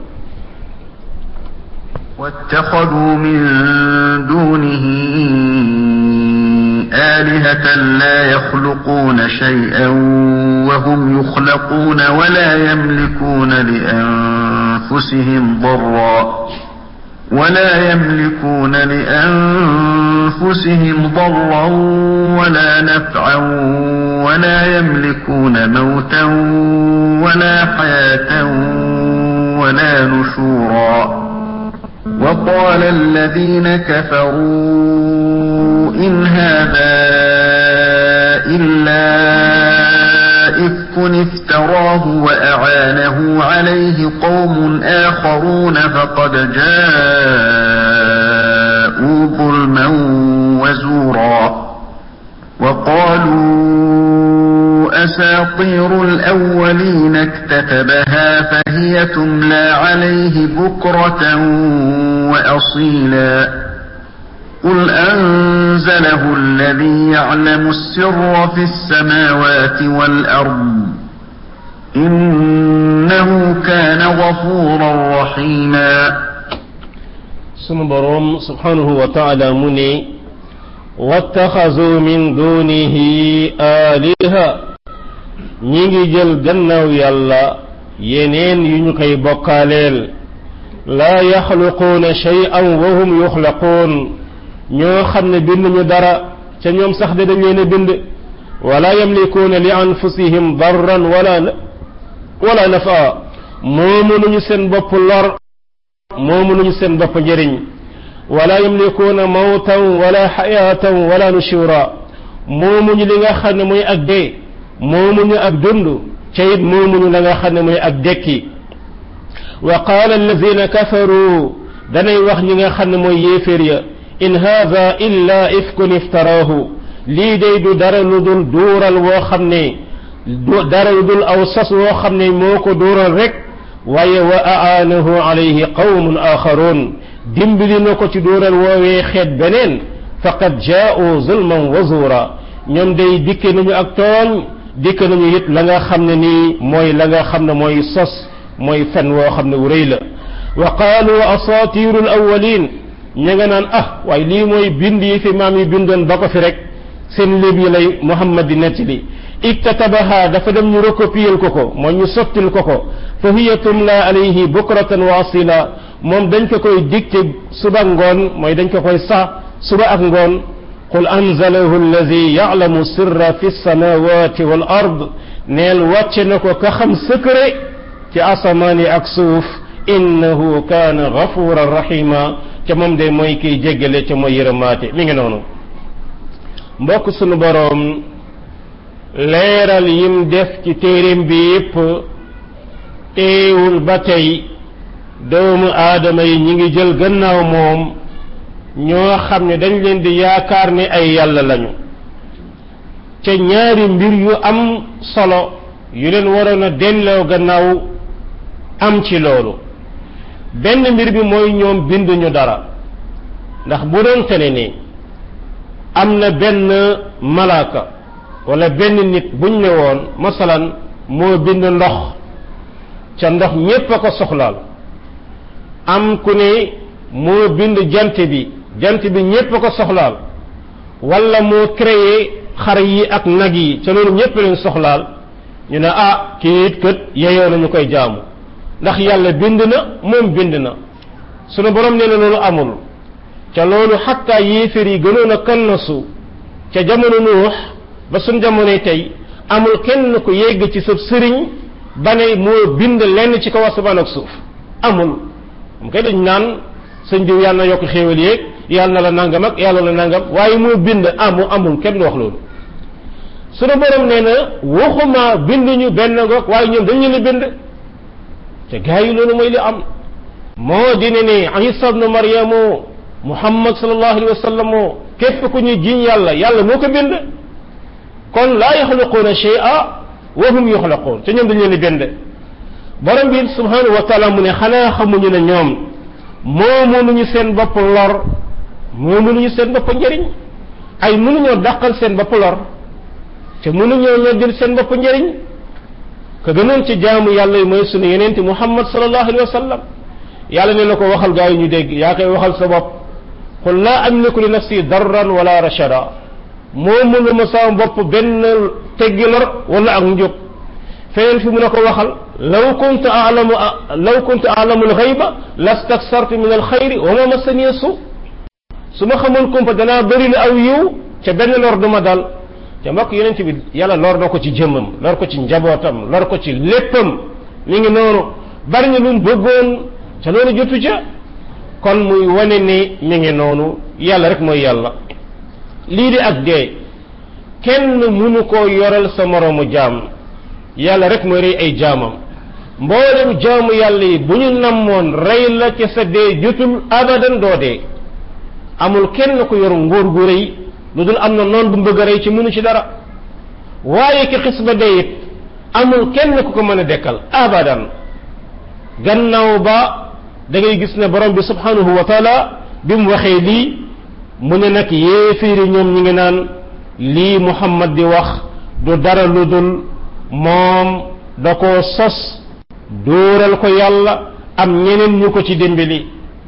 واتخذوا من دونه آلهة لا يخلقون شيئا وهم يخلقون ولا يملكون لأنفسهم ضرا ولا يملكون لأنفسهم ضرا ولا نفعا ولا يملكون موتا ولا حياة ولا نشورا وقال الذين كفروا إن هذا إلا إفك افتراه وأعانه عليه قوم آخرون فقد جاءوا ظلما وزورا وقالوا أساطير الأولين اكتتبها فهي تملى عليه بكرة وأصيلا قل أنزله الذي يعلم السر في السماوات والأرض إنه كان غفورا رحيما سنبرم سبحانه وتعالى مني واتخذوا من دونه آلهة ñi jël gannaaw yàlla yeneen yu ñu koy bokkaaleel laa yaxluquuna shay'an wa hum yuxlaquun ñoo xam ne binduñu dara ca ñoom sax de dañ leen a bind wala yamlikuuna li anfusihim darran wala wala nafa moomunuñu seen bopp lor moomunuñu seen bopp njëriñ wala yamlikuuna mawtan wala xayaatan wala nushura moomuñu li nga xam ne mooy ak dee moomuñu ak dund ca it moomuñu la nga xam ne mooy ak dekki wa qaala alladina kafaru danay wax ñi nga xam ne mooy yéeféer ya in haada illa ifkun iftaraahu lii day du dara lu dul duural woo xam ne dara lu dul aw sas woo xam ne moo ko duural rek waaye wa aanahu alayhi qawmun axarun dimbali na ko ci duural woowee xeet beneen faqad jaa'u zulman wa zuura ñoom day dikke nañu ak tooñ dikk nañu it la nga xam ne nii mooy la nga xam ne mooy sos mooy fen woo xam ne wu rëy la wa qaalu asaatiru al awwalin ña nga naan ah waaye lii mooy bind yi fi maam yi bindoon ba ko fi rek seen léeb yi lay Muhammad di nettali iktatabaha dafa dem ñu recopier ko ko mooy ñu sottil ko ko fa hiya tumla alayhi bukratan wa asila moom dañ ko koy dicté suba ngoon mooy dañ ko koy sax suba ak ngoon qul anzalahu alladi ya'lamu sirra fi samawati wal ard neel wàcce na ko ka xam secret ci asamaan yi ak suuf innahu kaana gafuran rahima ca moom de mooy kiy jéggale ca mooy yërëmaate mi ngi noonu mbokk sunu boroom leeral yim def ci téereem bi yépp teewul ba tey doomu aadama yi ñi ngi jël gannaaw moom ñoo xam ne dañ leen di yaakaar ne ay yàlla lañu ca ñaari mbir yu am solo yu leen waroon a delloo gannaaw am ci loolu benn mbir bi mooy ñoom binduñu dara ndax bu doon tene ni am na benn malaaka wala benn nit buñ ne woon masalan moo bind ndox ca ndox ñépp a ko soxlaal am ku ne moo bind jant bi jant bi ñépp a ko soxlaal wala moo créé xar yi ak nag yi ca loolu ñépp leen soxlaal ñu ne ah kii it kët yeyoo nañu koy jaamu ndax yàlla bind na moom bind na sunu borom nee na loolu amul ca loolu xatta yéeféer yi gënoon a kannasu ca jamono nuux ba suñ jamonoy tey amul kenn ku yegg ci sa sëriñ ba ne moo bind lenn ci kaw asamaan ak suuf amul mu koy dañ naan sëñ diw yàlla na yokk xéewal yéeg yàlla na la nangam ak yàlla la nangam waaye moo bind amu amul kenn wax loolu sunu borom nee na waxuma bind ñu benn ngoog waaye ñoom dañ leen a bind te gaa yi loolu mooy li am moo di ne ne Isa ibnu Maryamu Muhammad sallallahu alayhi wa sallam képp ku ñu jiñ yàlla yàlla moo ko bind kon laa yaxluquuna shay'a wa hum yuxlaquun te ñoom dañ leen di bind borom bi subhanahu wa taala mu ne xanaa xamuñu ne ñoom moo mënuñu seen bopp lor moo mënuñu seen bopp njëriñ ay mënuñoo dàqal seen bopp lor te mënuñoo ñoo jël seen bopp njëriñ ka gënoon ci jaamu yàlla yi mooy sunu yeneenti Muhammad sallallahu alayhi wa sallam yàlla ne na ko waxal gaa yi ñu dégg yaa koy waxal sa bopp qul laa amliku li nafsi darran wala rashada moo mënu ma sama bopp benn teggi lor wala ak njub feneen fi mu ne ko waxal law kuntu a'lamu law kuntu a'lamu al-ghayba lastaksartu min al-khayri wa ma massani su su ma xamoon kumpa danaa bëri la aw yiw ca benn lor duma dal ca mbokk yonent bi yàlla lor na ko ci jëmmam lor ko ci njabootam lor ko ci léppam mi ngi noonu bari na lu mu bëggoon ca loolu jotu ca kon muy wane ni mi ngi noonu yàlla rek mooy yàlla lii di ak dee kenn mënu koo yoral sa moroomu jaam yàlla rek mooy rey ay jaamam mboolem jaamu yàlla yi bu ñu nammoon rey la ca sa dee jotul abadan doo dee amul kenn ku yor nguur gu rëy lu dul am na noon bu bëgg a rey ci mënu ci dara waaye ki xis ba dee it amul kenn ku ko mën a dekkal abadan gannaaw ba da ngay gis ne borom bi subhanahu wa taala bi mu waxee lii mu ne nag yéeféeri ñoom ñi ngi naan lii Muhammad di wax du dara lu dul moom da koo sos dóoral ko yàlla am ñeneen ñu ko ci dimbali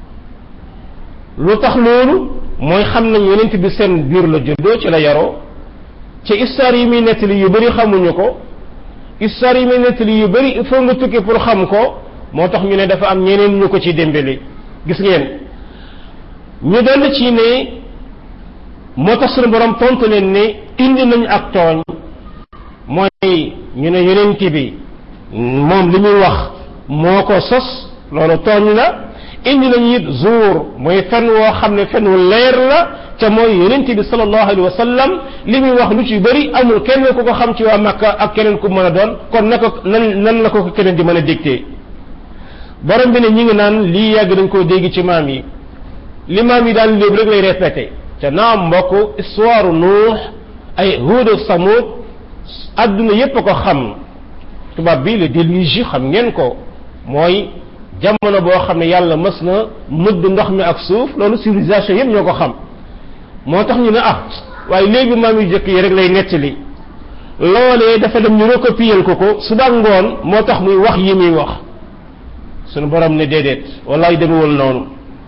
lu tax loolu mooy xam nañ yonent bi seen biir la juddoo ci la yaroo ci histoire yi muy nettali yu bëri xamuñu ko histoire yi muy nettali yu bëri il faut nga tukki pour xam ko moo tax ñu ne dafa am ñeneen ñu ko ci dimbali gis ngeen ñu dell ci ne moo tax suñu borom tontu leen ne indi nañ ak tooñ mooy ñu ne yonent bi moom li muy wax moo ko sos loolu tooñ la indi nañu it zuur mooy fen woo xam ne fen wu leer la ca mooy yonent bi sallallahu alayhi wa sallam li muy wax lu ci bëri amul kenn ku ko xam ci waa Makka ak keneen ku mën a doon kon naka nan nan la ko ko keneen di mën a dicté borom bi ne ñi ngi naan lii yàgg dañ koo dégg ci maam yi li maam yi daan léegi rek lay répété ca naam mbokk histoire Nuux ay Huud ak Samuud adduna yépp a ko xam tubaab bi le déluge xam ngeen ko mooy jamono boo xam ne yàlla mës na mëdd ndox mi ak suuf loolu civilisation yépp ñoo ko xam moo tax ñu ne ah waaye léegi maam yu jëkk yi rek lay nettali loolee dafa dem ñu recopier ko ko suba ngoon moo tax muy wax yi muy wax sunu borom ne déedéet wallaay demewul noonu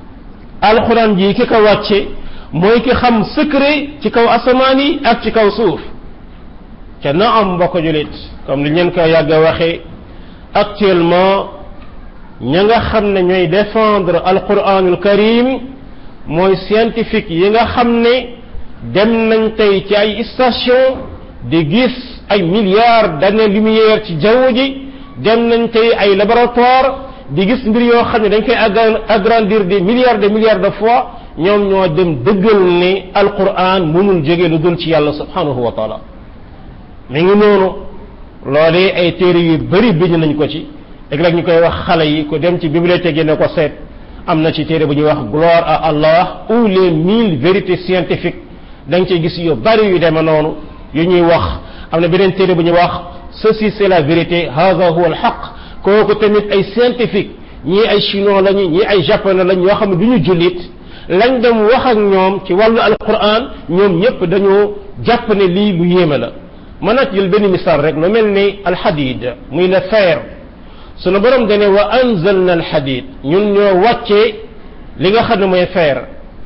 alquran ji ki ko wàcce mooy ki xam secret ci kaw asamaan yi ak ci kaw suuf ca na am mbokk julit comme li ñeen ko yàgg a waxee actuellement ña nga xam ne ñooy défendre alquranul karim mooy scientifique yi nga xam ne dem nañ tey ci ay station di gis ay milliards d'années-lumière ci jaww ji dem nañ tey ay laboratoire di gis mbir yoo xam ne dañ koy agrandir des milliards de milliards de fois ñoom ñoo dem dëggal ne alquran mënul jóge lu dul ci yàlla subhanahu wa taala mi ngi noonu loolee ay téere yu bari bind nañ ko ci léeg-léeg ñu koy wax xale yi ko dem ci bibliothèque yi ne ko seet am na ci téere bu ñuy wax gloire à Allah ou les mille vérités scientifiques da nga ciy gis yu bari yu deme noonu yu ñuy wax am na beneen téere bu ñuy wax ceci c'est la vérité hadha huwa al haqq kooku tamit ay scientifique ñii ay chinois lañu ñii ay japonais lañ yoo xam ne du ñu jullit lañ dem wax ak ñoom ci wàllu alquran ñoom ñëpp dañoo jàpp ne lii lu yéeme la mën na jël benn misaal rek lu mel ni alxadid muy le fer sunu borom dane wa anzalna alxadid ñun ñoo wàccee li nga xam ne mooy fer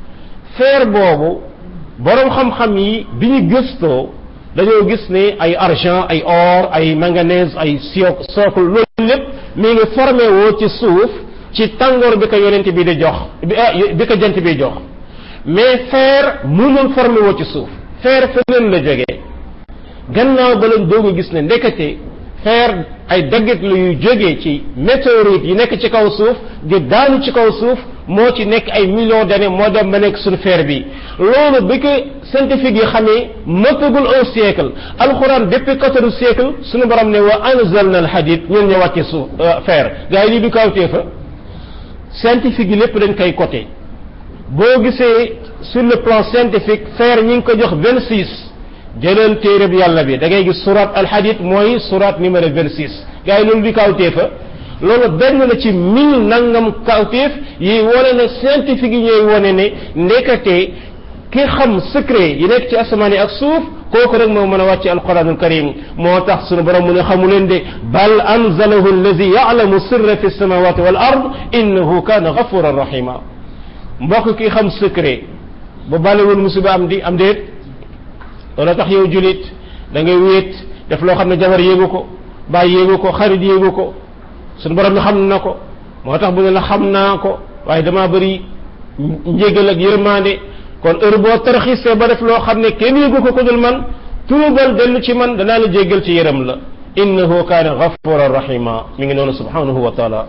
fer boobu borom xam-xam yi bi ñu gëstoo dañoo gis ne ay argent ay or ay manganèse ay sio socle loolu lépp mi ngi formé woo ci suuf ci tàngoor bi ko yonent bi di jox bi ko jant bi jox mais fer mënul formé woo ci suuf fer feneen la jógee gannaaw ba lañ doog a gis ne ndekete fer ay daggit la yu jógee ci météorite yi nekk ci kaw suuf di daanu ci kaw suuf moo ci nekk ay millions d'années moo dem ba nekk suñu fer bi loolu bi ko scientifique yi xamee matagul un siècle alxuraan depuis quatorze siècle suñu borom ne wa anzalna al hadid ñun ñu wàcce suuf fer gars yi lii du kawtee fa scientifique yi lépp dañ koy côté boo gisee sur le plan scientifique fer ñi ngi ko jox vingt six jëlal téere bi yàlla bi da ngay gis surat al hadid mooy surat numéro vingt six gars yi loolu du kawtee fa loolu benn la ci mille nangam kawteef yi wane ne scientifique yi ñooy wane ne ndekete ki xam secret yi nekk ci asamaan yi ak suuf kooku rek moo mën a wàcce alquranul karim moo tax sunu borom mu ne xamu leen de bal anzalahu allazi ya'lamu sirra fi samawati wal ard innahu kana ghafuran rahima mbokk ki xam secret bu balewul musiba am di am déet loolu tax yow julit da ngay wéet def loo xam ne jabar yéegu ko bàyyi yéegu ko xarit yéegu ko sunu borom mi xam na ko moo tax bu ne la xam naa ko waaye damaa bëri njégal ak yërmande kon heure boo tarxiisee ba def loo xam ne kenn yéegu ko ko dul man tuubal dellu ci man danaa la jéggal ci yërëm la innahu kaana ghafuran rahima mi ngi noonu subhanahu wa taala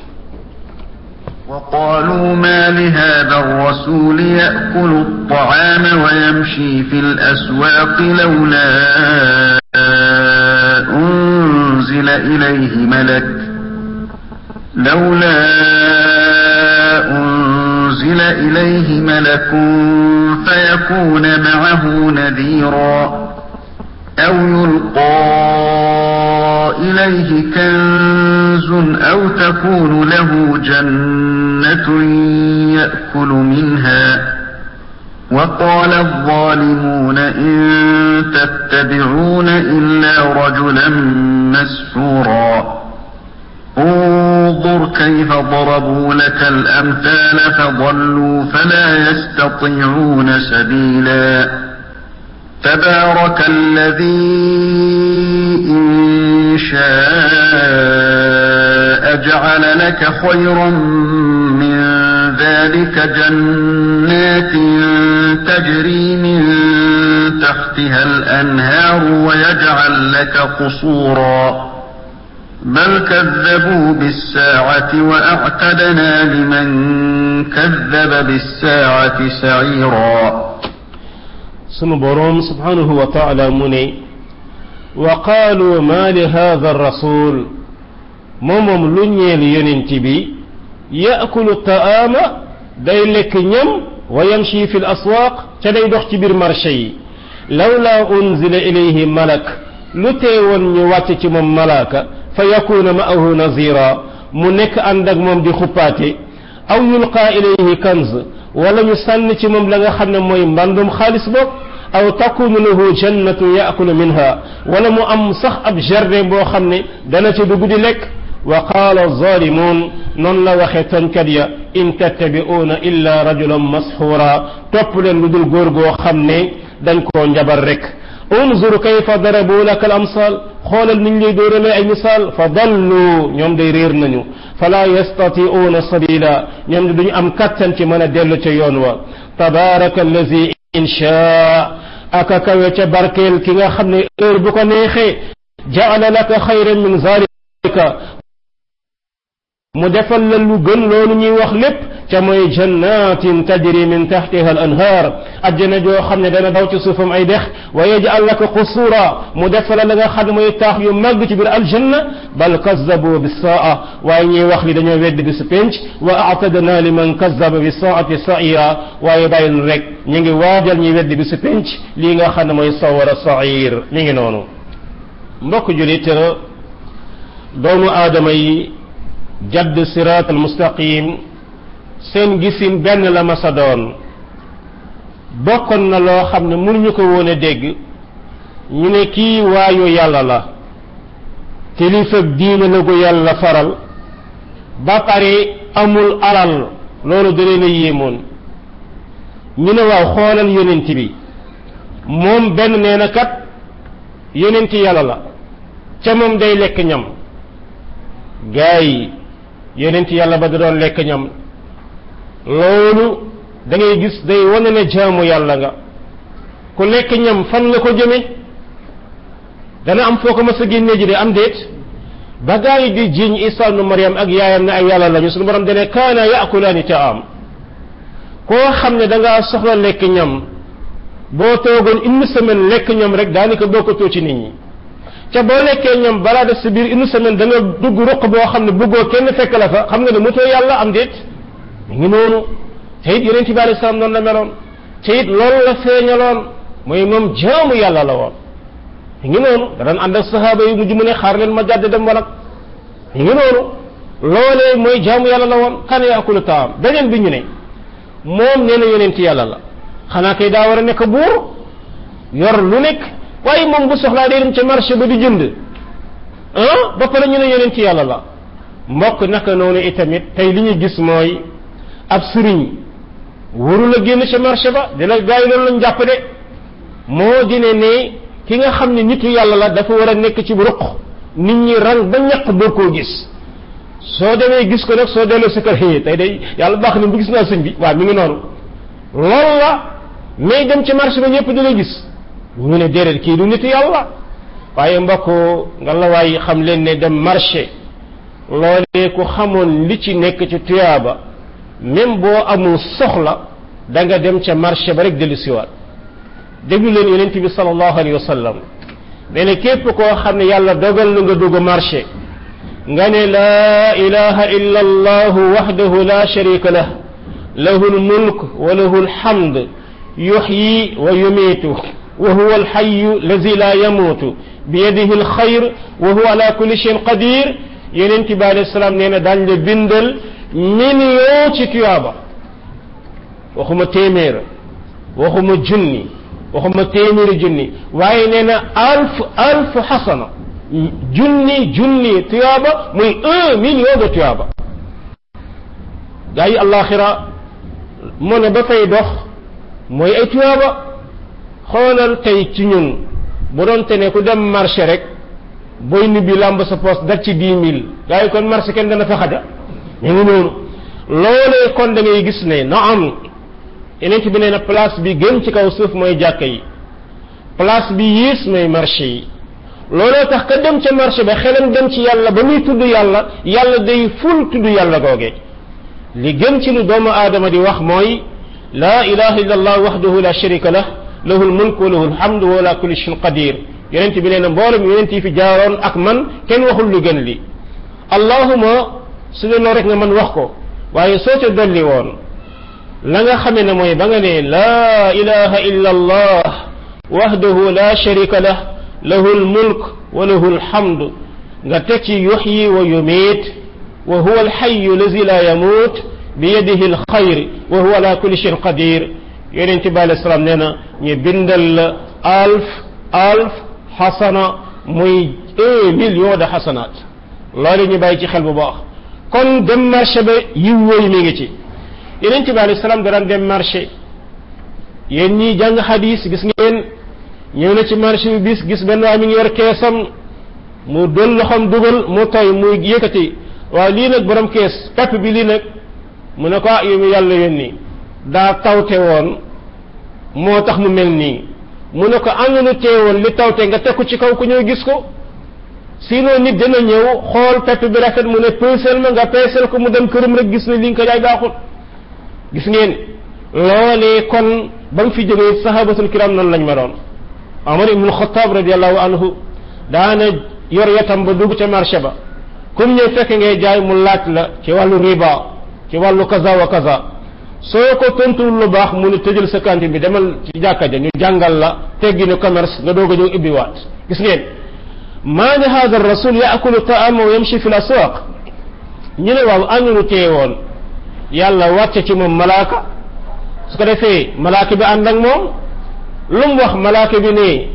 وقالوا ما لهذا الرسول يأكل الطعام ويمشي في الأسواق لولا أنزل إليه ملك لولا أنزل إليه ملك فيكون معه نذيرا أو يلقى إليه كنز أو تكون له جنة يأكل منها وقال الظالمون إن تتبعون إلا رجلا مسحورا انظر كيف ضربوا لك الأمثال فضلوا فلا يستطيعون سبيلا تبارك الذي إن شاء جعل لك خيرا من ذلك جنات تجري من تحتها الأنهار ويجعل لك قصورا بل كذبوا بالساعة وأعتدنا لمن كذب بالساعة سعيرا sunu boroom subhanahu wa taala mu ne wa qaalu ma li hadha ar-rasul moom moom lu ñeel yonent bi yaakulu taama day lekk ñam wa yamshi fi al-aswaq ca day dox ci biir marché yi lawla unzila ilayhi malak lu teewoon ñu wàcc ci moom malaaka fa yakuna ma'ahu nazira mu nekk ànd ak moom di xuppaate aw yulqa ilayhi kanz wala ñu sànni ci moom la nga xam ne mooy mbandum xaalis bopp aw takunu lahu jannatu yaakulu minha wala mu am sax ab jardin boo xam ne dana ca dugg di lekk wa qaala alzalimun noonu la waxee tonkat ya in tattabi'uuna illa rajulan masxuura topp leen lu dul góor goo xam ne dañ koo njabar rek unzur kayfa darabu laka al amsal xoolal niñ lay dóorale ay misaal fa dallu ñoom day réer nañu fala yastati'uuna sabila ñoom duñu am kattan ci mën a dellu ca yoon wa tabaraka allazi inshaa aka kawe ca barkeel ki nga xam ne heure bu ko neexee ja'ala laka xayran min zalika mu defal la lu gën loolu ñuy wax lépp ca mooy jannatin tajri min tahtiha al anhar ajjana joo xam ne dana daw ci suufam ay dex wa yaj'al laka qusura mu defal la nga xam ne mooy taax yu màgg ci biir aljanna bal kazzabu bisaa waaye ñuy wax li dañoo weddi bi su penc wa a'tadna liman kazzaba bisaati sa'ira waaye bàyyil rek ñu ngi waajal ñuy weddi bi su penc lii nga xam ne mooy sawara sa'ir mi ngi noonu mbokk julit doomu aadama yi jadd siraat al mustaqim seen gisin benn la masa doon bokkoon na loo xam ne mënuñu ko woon a dégg ñu ne kii waayu yàlla la kilifa diine la gu yàlla faral ba pare amul alal loolu da leen a yéemoon ñu ne waaw xoolal yonent bi moom benn nee na kat yonent yàlla la ca moom day lekk ñam gaa yi yonent yàlla ba da doon lekk ñam loolu da ngay gis day wane ne jaamu yàlla nga ku lekk ñam fan nga ko jëme dana am foo ko mës a génne ji de am déet ba gaa yi di jiiñ Isa ibnu Maryam ak yaayam ne ay yàlla lañu suñu borom dane kaana yaakulaani taam koo xam ne da ngaa soxla lekk ñam boo toogoon une semaine lekk ñam rek daanaka bokkatoo ci nit ñi ca boo lekkee ñam balaa def si biir une semaine da nga dugg ruq boo xam ne bëggoo kenn fekk la fa xam nga ne motoo yàlla am déet mi ngi noonu te it yonent bi alayhi salaam noonu la meloon te it loolu la feeñaloon mooy moom jaamu yàlla la woon mi ngi noonu da daan ànd ak sahaaba yi mujj mu ne xaar leen ma jàdd dem wanag mi ngi noonu loolee mooy jaamu yàlla la woon kana yaakulu taam beneen bi ñu ne moom nee na yonent yàlla la xanaa kay daa war a nekk buur yor lu nekk waaye moom bu soxlaa day dem ca marché ba di jënd ah ba pare ñu ne yonent yàlla la mbokk naka noonu itamit tey li ñu gis mooy ab sëriñ warul a génn ca marché ba dina gaa yi loolu lañ jàpp de moo di ne ne ki nga xam ne nitu yàlla la dafa war a nekk ci ruq nit ñi rang ba ñaq boo koo gis soo demee gis ko nag soo delloo si kër xëy tey day yàlla baax na bu gis naa sëñ bi waaw mi ngi noonu loolu la mais dem ca marché ba ñëpp dina gis ñu ne déedéet kii du nitu yàlla waaye mbokk nga la waay xam leen ne dem marché loolee ku xamoon li ci nekk ci tuyaaba même boo amul soxla da nga dem ca marché ba rek dellu siwaat déglu leen yonent bi sallallahu alayhi wa sallam nee na képp koo xam ne yàlla dogal na nga dugg marché nga ne laa ilaha illa allahu wahdahu la sharika lah lahu almulk wa lahu alhamd yuhyi wa yumiitu wa huwa alhayyu allazi la yamuutu biyadihi alxayr wa huwa ala kulli shay'in qadir yonent bi alayhi salaam nee na daañ la bindal million ci tuyaaba waxuma téeméer waxuma junni waxuma téeméeri junni waaye nee na alf alf xasana junni junni tuyaaba muy un million de tuyaaba gaa yi àllaaxira mu ne ba fay dox mooy ay tuyaaba xoolal tey ci ñun bu doon te ne ku dem marché rek booy nibbi làmb sa poste daj ci dix mille gaa yi kon marché kenn dana fa xaja ñu ngi noonu loolee kon da ngay gis ne na am yeneen bi nee na place bi gën ci kaw suuf mooy jàkka yi place bi yiis mooy marché yi looloo tax ka dem ca marché ba xelam dem ci yàlla ba muy tudd yàlla yàlla day ful tudd yàlla googe li gën ci lu doomu aadama di wax mooy laa ilaha illa allah wahdahu la sharika lah lahu almulk wa lahu alhamdu wa ala kulli shay'in qadir yonent bi nee na mboolem yonent yi fi jaaroon ak man kenn waxul lu gën li allahuma su dee rek nga mën wax ko waaye soo ca dolli woon la nga xamee ne mooy ba nga ne laa ilaha illa allah wahdahu la sharika lah lahu almulk wa lahu alhamd nga teg ci yuhyi wa yumiit wa huwa alhayyu allazi la yamuut bi yadihi alxayr wa huwa ala kulli shay'in qadir yonent bi alayhi salaam nee na ñu bindal la alf alf xasana muy un million de xasanaat loolu ñu bàyyi ci xel bu baax kon dem marché ba yiw wooyu mi ngi ci yonent bi alayhi salaam daan dem marché yéen ñii jàng xadiis gis ngeen ñëw na ci marché bi bis gis benn waay mi ngi yor keesam mu dol loxoom dugal mu toy muy yëkkati waaw lii nag borom kees pepp bi lii nag mu ne ko ah yow mi yàlla yónni daa tawte woon moo tax mu mel nii mu ne ko am na lu teewoon li tawte nga teg ko ci kaw ku ñëw gis ko sinon nit dina ñëw xool pepp bi rafet mu ne peeseel ma nga peeseel ko mu dem këram rek gis ne li nga ko jaay baaxul gis ngeen loolee kon ba mu fi jógee sahabatul kiram noonu lañ ma doon Umar ibn Khattab radiyallahu anhu daana yor yatam ba dugg ca marché ba comme ñëw fekk ngay jaay mu laaj la ci wàllu riba ci wàllu kaza wa kaza soo ko tontuwul lu baax mu ne tëjal sa cantine bi demal ci jàkka ja ñu jàngal la tegginu commerce nga doog a ñëw ibbiwaat gis ngeen maa li hada rasul yaakulu taama wa yamshi fi l aswaq ñu ne waaw añunu tee woon yàlla wàcce ci moom malaaka su ko defee malaaka bi ànd ak moom lu mu wax malaaka bi ne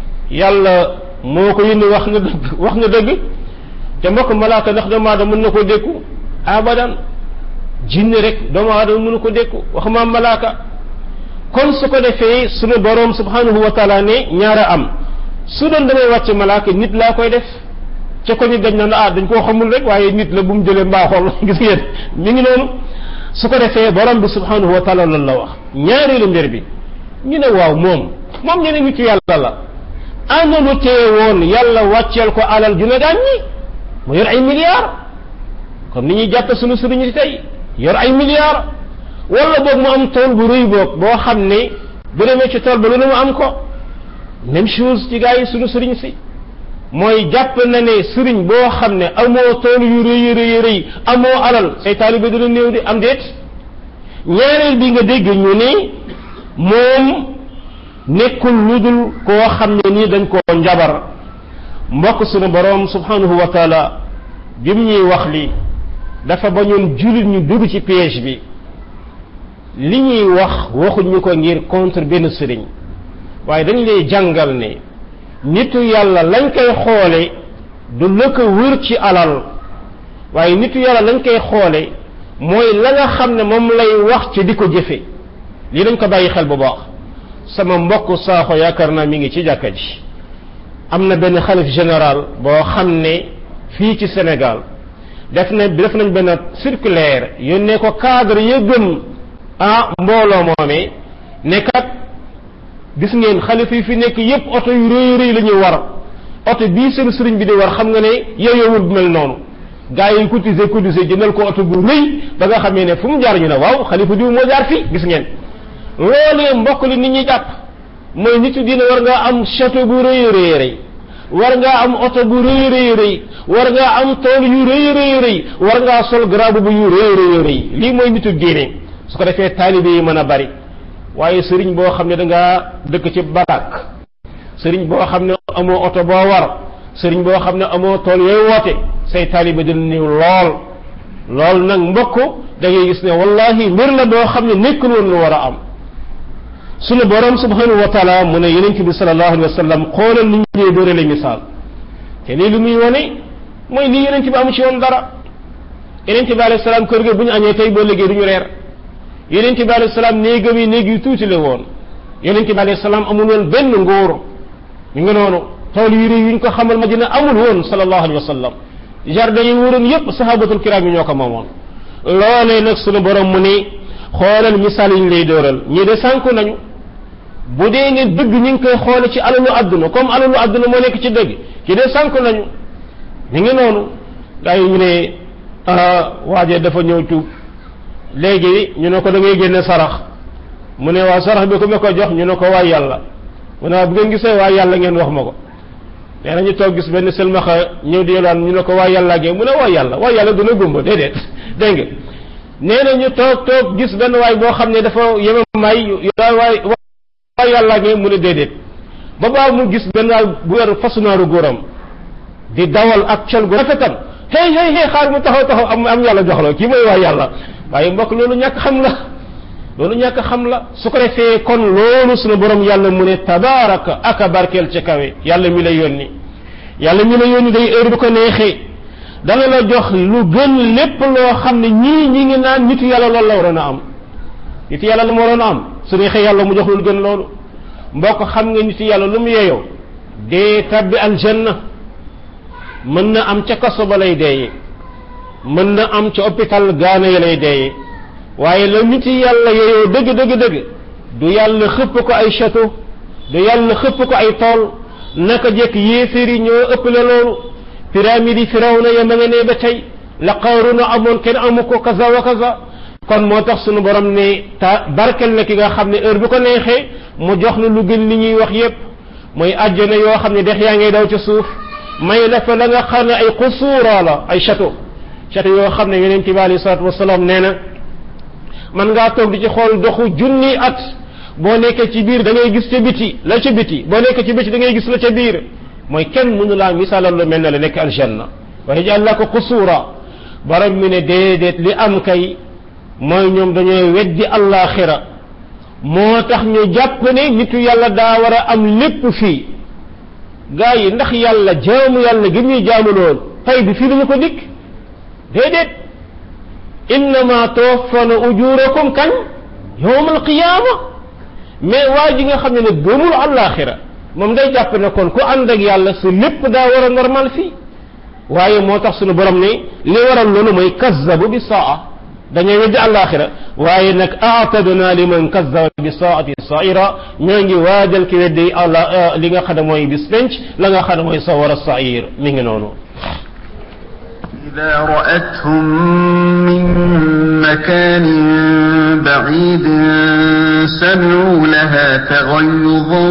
yàlla moo ko yindi wax nga dëgg wax nga dëgg te mbokk malaaka ndax doomu aadama mën na ko dékku abadan jinne rek doomu aadama mënu ko dékku waxuma malaaka kon su ko defee sunu boroom subhanahu wa taala ne ñaara am su doon damay wàcc malaaka nit laa koy def ca ko nit dañ naan ah dañ koo xamul rek waaye nit la bu mu jëlee mbaaxool gis ngeen mi ngi noonu su ko defee borom bi subhanahu wa taala loolu la wax ñaareelu mbir bi ñu ne waaw moom moom ñu ne nitu yàlla la ana lu tee woon yàlla wàcceel ko alal ju ne daan ñi mu yor ay milliards comme ni ñuy jàpp sunu sëriñ si tey yor ay milliards wala boog mu am tool bu rëy boog boo xam ne bu demee ci tool ba lu ne mu am ko même chose ci gars yi sunu sëriñ si mooy jàpp na ne sëriñ boo xam ne amoo tool yu rëy rëy rëy amoo alal say taalibe dina néew di am déet ñaareel bi nga dégg ñu ne moom nekkul lu dul koo xam ne nii dañ koo njabar mbokk sunu boroom subhanahu wa taala bi mu ñuy wax li dafa bañoon jullit ñu dugg ci piège bi li ñuy wax waxuñu ko ngir contre benn sëriñ waaye dañ lay jàngal ne nitu yàlla lañ koy xoole du la ko wër ci alal waaye nitu yàlla lañ koy xoole mooy la nga xam ne moom lay wax ci di ko jëfe lii dañ ko bàyyi xel bu baax sama mbokk saaxo yaakaar naa mi ngi ci jàkka ji am na benn xalif général boo xam ne fii ci Sénégal def na def nañ benn circulaire yónnee ko cadre ya gëm ah mbooloo moomee ne kat gis ngeen xalifa yi fi nekk yépp oto yu rëy rëy la ñuy war oto bii seen sëriñ bi di war xam nga ne yeyowul bu mel noonu gaa yi cotiser cotiser jëndal ko oto bu rëy ba nga xamee ne fu mu jaar ñu ne waaw xalifa diw moo jaar fii gis ngeen loolee mbokk li nit ñi jàpp mooy nitu dina war ngaa am château bu rëy rëy rëy war ngaa am oto bu rëy rëy rëy war ngaa am tool yu rëy rëy rëy war ngaa sol grabu bu yu rëy rëy rëy lii mooy nitu diine su ko defee taalibe yi mën a bari waaye sëriñ boo xam ne da ngaa dëkk ci barak sëriñ boo xam ne amoo oto boo war sëriñ boo xam ne amoo tool yooyu woote say taalibe dina néew lool lool nag mbokk da ngay gis ne wallahi mbir la boo xam ne nekkul woon lu war a am sunu borom subhanahu wa taala mu ne yonent bi sallallahu alayhi wa sallam xoolal ni ñu dóorale misaal te lii lu muy wane mooy lii yonent bi amu ci woon dara yonent bi alayhi salaam kër ga bu ñu añee tey boo liggéey du ñu reer yonent bi alayhi salaam néegam yi néeg yu tuuti la woon yonent bi alayhi salaam amul woon benn nguur mi nga noonu tool yu rëy yuñ ko xamal Madina amul woon sallallahu alayhi wa sallam jardin yi wóoroon yépp sahabatul kiram yi ñoo ko moomoon loolee nag sunu borom mu ne xoolal misaal yi ñu lay dóoral ñii de sànku nañu bu dee ne dëgg ñu ngi koy xoole ci alalu àdduna comme alalu àdduna moo nekk ci dëgg ki de sànku nañu ñu ngi noonu gaa yi ñu ne waajee dafa ñëw tuub léegi ñu ne ko da ngay génne sarax mu ne waa sarax bi ku ma ko jox ñu ne ko waay yàlla mu ne waa bu ngeen gisee waay yàlla ngeen wax ma ko nee na ñu toog gis benn selmaxa ñëw di yolaan ñu ne ko waay yàlla gee mu ne waay yàlla waay yàlla dina gumba déedéet dégg nga nee na ñu toog toog gis benn waay boo xam ne dafa yema may waay waay yàlla gee mu ne déedéet ba baa mu gis benn waay bu yor fasunaaru góoram di dawal ak col gu rafetam hey hey hey xaar mu taxaw taxaw am am yàlla jox la kii mooy waay yàlla waaye mbokk loolu ñàkk xam la loolu ñàkk xam la su ko defee kon loolu sunu borom yàlla mu ne tabaraka aka barkeel ca kawe yàlla mi la yónni yàlla mi la yónni day heure bu ko neexee dana la jox lu gën lépp loo xam ne ñii ñi ngi naan nitu yàlla loolu la waroon a am nitu yàlla lu mu waroon a am su neexee yàlla mu jox lu gën loolu mbokk xam nga nitu yàlla lu mu yeeyoo dee tabbi aljanna mën na am ca kaso ba lay deeye mën na am ca hôpital gaana ya lay deeye waaye la nitu yàlla yeeyoo dëgg dëgg dëgg du yàlla xëpp ko ay château du yàlla xëpp ko ay tool naka jekk yéeféer yi ñoo ëppale loolu pyramide yi firawna ya ma nga ne ba tey la qaaruna amoon kenn amu ko kaza wa kaza kon moo tax sunu borom ne ta barkel na ki nga xam ne heure bu ko neexee mu jox na lu gën li ñuy wax yépp mooy àjjana yoo xam ne dex yaa ngay daw ci suuf may la fa la nga xam ne ay xusuura la ay château château yoo xam ne yonent bi alayhi salaatu wasalaam nee na man ngaa toog di ci xool doxu junni at boo nekkee ci biir da ngay gis ca biti la ca biti boo nekkee ci biti da ngay gis la ca biir mooy kenn mënu laa misaalal lu mel ne la nekk aljanna wa yaj'al laka qusuura borom mi ne déedéet li am kay mooy ñoom dañoo weddi allaaxira moo tax ñu jàpp ne nitu yàlla daa war a am lépp fii gaa yi ndax yàlla jaamu yàlla gi ñuy jaamu lool pay bi fii lañu ko dikk déedéet innama tuwaffawna ujurakum kan yawm alqiyaama mais waa ji nga xam ne ne gëmul allaaxira moom day jàpp ne kon ku ànd ak yàlla su lépp daa war a normal fii waaye moo tax suñu borom ne li waral loolu mooy kazzabu bi saa dañuy weddi àllaaxira waaye nag aatadna liman kazzaba bi saati saira ñoo ngi waajal ki weddi àlla li nga xam ne mooy bis penc la nga xam ne mooy sawara sair mi ngi noonu إذا رأتهم من مكان بعيد سمعوا لها تغيظا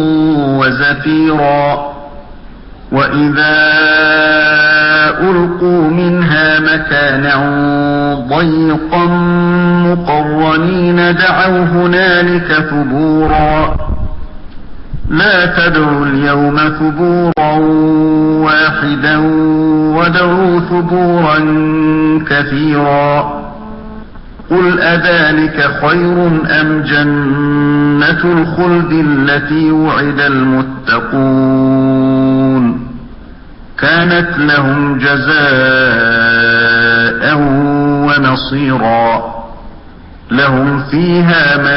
وزفيرا وإذا ألقوا منها مكانا ضيقا مقرنين دعوا هنالك ثبورا لا تدعوا اليوم ثبورا واحدا ودعوا ثبورا كثيرا قل أذلك خير أم جنة الخلد التي وعد المتقون كانت لهم جزاء ومصيرا لهم فيها ما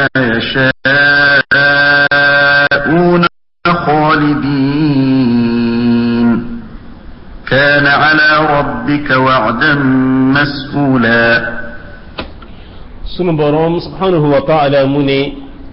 يشاءون خالدين كان على ربك وعدا مسئولا sunu boroom subhanahu wa taala mu ne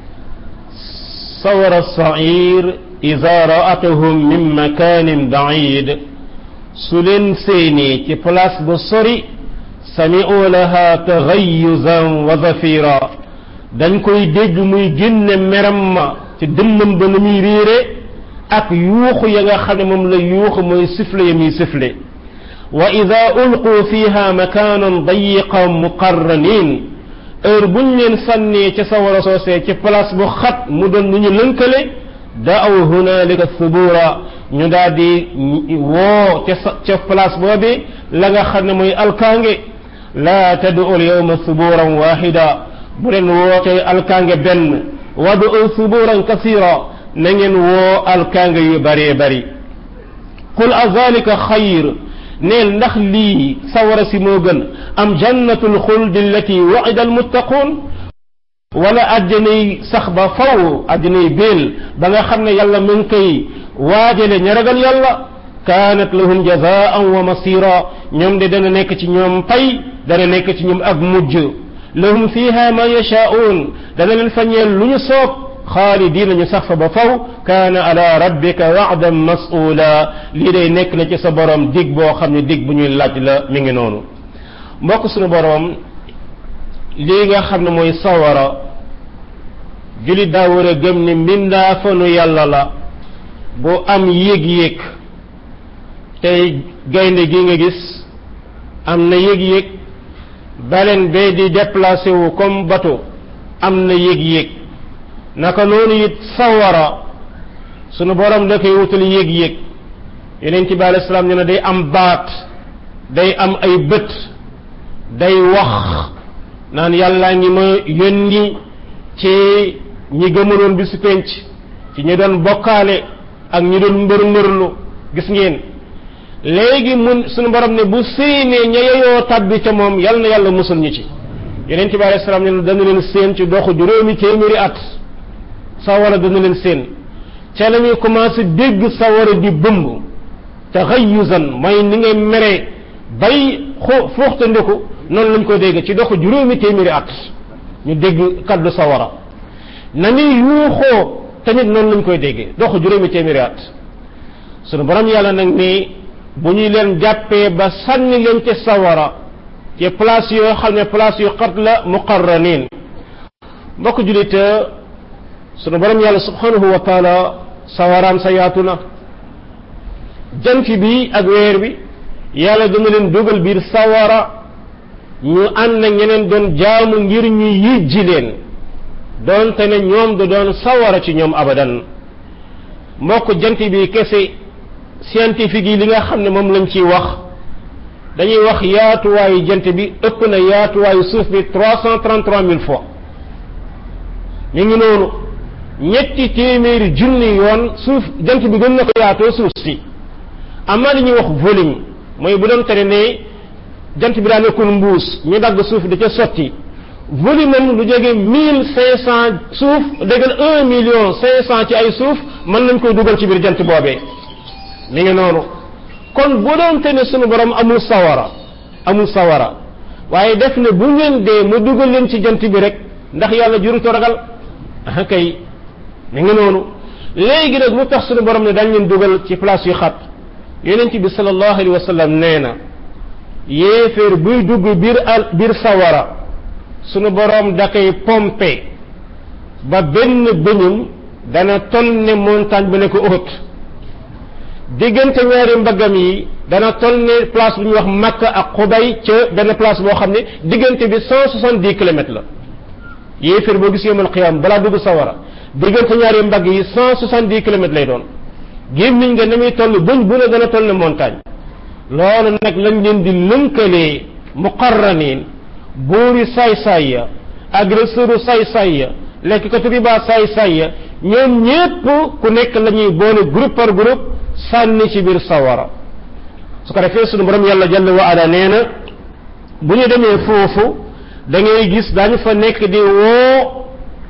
sawara sair ida raatuhum min makanin baid su leen séenee ci place bu sori sami'u laha taxayyuzan wa zafira dañ koy dégg muy génne meram ma ci dënnam ba na muy réere ak yuuxu ya nga xam ne moom la yuuxu mooy sifle ya muy sifle wa ida ulqu fiha makanan dayiqan muqarranin heure buñ leen sànnee ca sawara soosee ci place bu xat mu doon nu ñu lënkale daaw hunaalika subura ñu daal di woo ca ca place boobi la nga xam ne mooy alkaange laa tad'u al-yawma suburan waahida bu leen wootee alkaange benn wad'u suburan kasira na ngeen woo alkaange yu bëree bëri qul azalika xayr neel ndax lii sawara si moo gën am jannatul xuldi allati wa'ida almuttaquun wala àjjanay sax ba faw àjjanay béel ba nga xam ne yàlla mu ngi koy waajale ña ragal yàlla kaanat lahum jazaan wa masira ñoom de dana nekk ci ñoom pay dana nekk ci ñoom ak mujj lahum fiha ma yashaa'uun dana leen fañeel lu ñu soob xaalidiina ñu sax fa ba faw kaana ala rabbika wa'dan mas'uula lii day nekk na ci sa borom dig boo xam ne dig bu ñuy laaj la mi ngi noonu mbokk suñu borom lii nga xam ne mooy sawara julit daa war a gëm ne mbindaa fanu yàlla la bu am yëg-yëg tey gaynde gi nga gis am na yëg-yëg baleen bee di déplacé wu comme bateau am na yëg-yëg naka noonu it sawara sunu borom da koy wutal yëg-yëg yeneen ci bi alayhi salaam ne na day am baat day am ay bët day wax naan yàllaa ngi ma yónni ci ñi gëmuloon bisu penc ci ñi doon bokkaale ak ñi doon mbër mbërlu gis ngeen léegi mun suñu borom ne bu séenee ña yeyoo tabbi ca moom yal na yàlla musul ñu ci yonent bi alayhi salaam ne dana leen séen ci doxu juróomi téeméeri at sawara dana leen séen ca la ñuy commencé dégg sawara di bëmb taxayusan mooy ni ngay mere bay xo fooxtandiku noonu lañ ko dégg ci doxu juróomi téeméeri at ñu dégg kaddu sawara na ni yuuxoo tamit noonu lañ koy déggee doxu juróomi téeméeri at sunu borom yàlla nag ni bu ñu leen jàppee ba sànni leen ci sawara ci place yoo xam ne place yu xat la muqarranin mbokk jullit sunu borom yàlla subhanahu wa taala sawaraam sa yaatu na jant bi ak weer bi yàlla dana leen dugal biir sawara ñu ànd ak ñeneen doon jaamu ngir ñu yijji leen doonte ne ñoom du doon sawara ci ñoom abadan mbokk jant bi kese scientifique yi li nga xam ne moom lañ ciy wax dañuy wax yaatuwaayu jant bi ëpp na yaatuwaayu suuf bi trois cent trente-trois mille fois ñu ngi noonu ñetti téeméeri junni yoon suuf jant bi gën na ko yaatoo suuf si amaa li ñuy wax volume mooy bu doon tere ne jant bi daa nekkoon mbuus ñu dagg suuf da ca sotti volume am lu jóge mille cinq cent suuf déggal un million cinq cent ci ay suuf mën nañ koy dugal ci biir jant boobee mi ngi noonu kon bu doon te ne sunu borom amul sawara amul sawara waaye def ne bu ngeen dee mu dugal leen ci jant bi rek ndax yàlla juruto ragal ah kay mi ngi noonu léegi nag lu tax sunu borom ne dañ leen dugal ci place yu xat yonent bi sallallahu alayhi wa sallam nee na yéeféer buy dugg biir al biir sawara sunu borom da koy pompe ba benn bëñum dana tonne montagne bu ne ko Uhud diggante ñaari mbaggam yi dana tonne place bu ñuy wax Makka ak Xubay ca benn place boo xam ne diggante bi cent soixante-dix kilomètres la yéeféer boo gis yawmal qiyaam balaa dugg sawara diggante ñaari mbagg yi cent soixante-dix kilomètres lay doon gémmiñ nga na muy toll bëñ bu ne dana toll ne montagne loolu nag lañ leen di lënkalee muqarranin buuri saay-saay ya agresseur saay-saay ya lekk ko riba saay-saay ya ñoom ñépp ku nekk la ñuy boole groupe par groupe sànni ci biir sawara su ko defee sunu borom yàlla jalla wa ala nee na bu ñu demee foofu da ngay gis daañu fa nekk di woo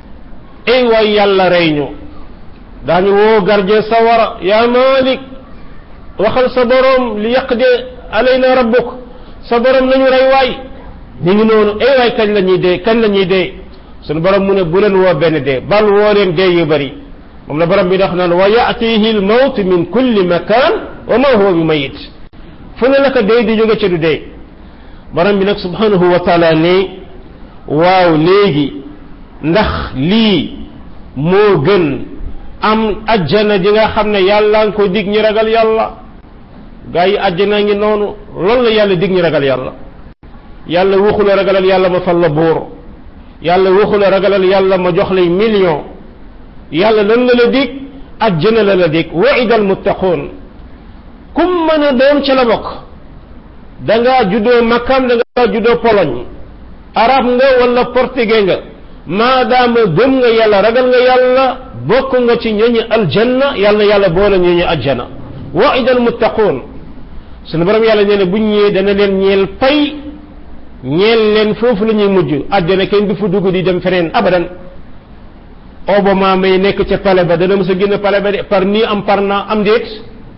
ay waay yàlla rey ñu daañu woo gardien sawara yaa Malik waxal sa borom li yaqdi alayna rabbuk sa borom nañu rey waay ñu ngi noonu ay waay kañ la ñuy dee kañ la ñuy dee sunu borom mu ne bu leen woo benn dee bal woo leen dee yu bari moom la borom bi wax naan wa yatihi al mawt min kulli makan wa ma huwa bi mayit fu ne la ko dee di jóge ci du dee borom bi nag subhanahu wa taala ne waaw léegi ndax lii moo gën am ajjana ji nga xam ne yàlla nga ko dig ñi ragal yàlla gaa yi ajjana ngi noonu loolu la yàlla dig ñi ragal yàlla yàlla waxula ragalal yàlla ma fal la buur yàlla waxula ragalal yàlla ma jox lay million yàlla lan la la dig ajjana la la dig wa'ida al muttaqun kum mën a doon ca la bokk da ngaa juddoo Makam da ngaa juddoo Pologne arab nga wala portugais nga maadaama gëm nga yàlla ragal nga yàlla bokk nga ci ñooñu aljanna yàlla yàlla boole ñooñu ajjana wa'ida al muttaqun sunu borom yàlla nee na bu ñëwee dana leen ñeel pay ñeel leen foofu la ñuy mujj ajjana kenn du fa dugg di dem feneen abadan Obama may nekk ca pale ba dana mës a génn pale ba de par nii am par naa am déet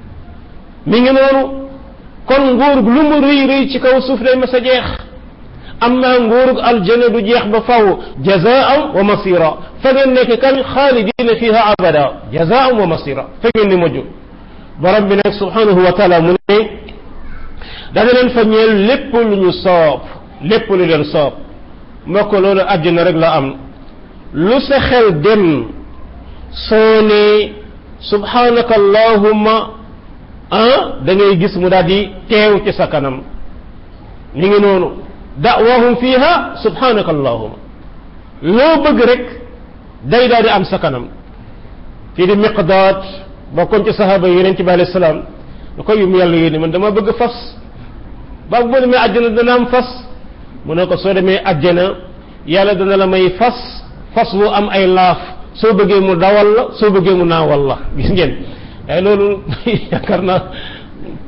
mi ngi noonu kon nguur lu mu rëy rëy ci kaw suuf day mës a jeex am naa nguurug aljana du jeex ba faw jazaan wa masira fa ngeen nekk kan xaalidina fiha abada jazaan wa masira fa ngeen ni mujj borom bi nag subhanahu wa taala mu ne dana leen fa ñeel lépp lu ñu soob lépp lu leen soob mbokk loolu àjjana rek la am lu sa xel dem soo ne subhanaka allahumma ah da ngay gis mu daal di teew ci sa kanam ni ngi noonu da'wahum fiha subhanaka allahumma loo bëgg rek day daal di am sa kanam fii di Miqdaad bokkoon ci sahaaba yi yonent bi alayhi salaam da koy yum yàlla yéene man dama bëgg fas ba bu demee àjjana dana am fas mu ne ko soo demee àjjana yàlla dana la may fas fas wu am ay laaf soo bëggee mu dawal la soo bëggee mu naawal la gis ngeen ay loolu yaakaar naa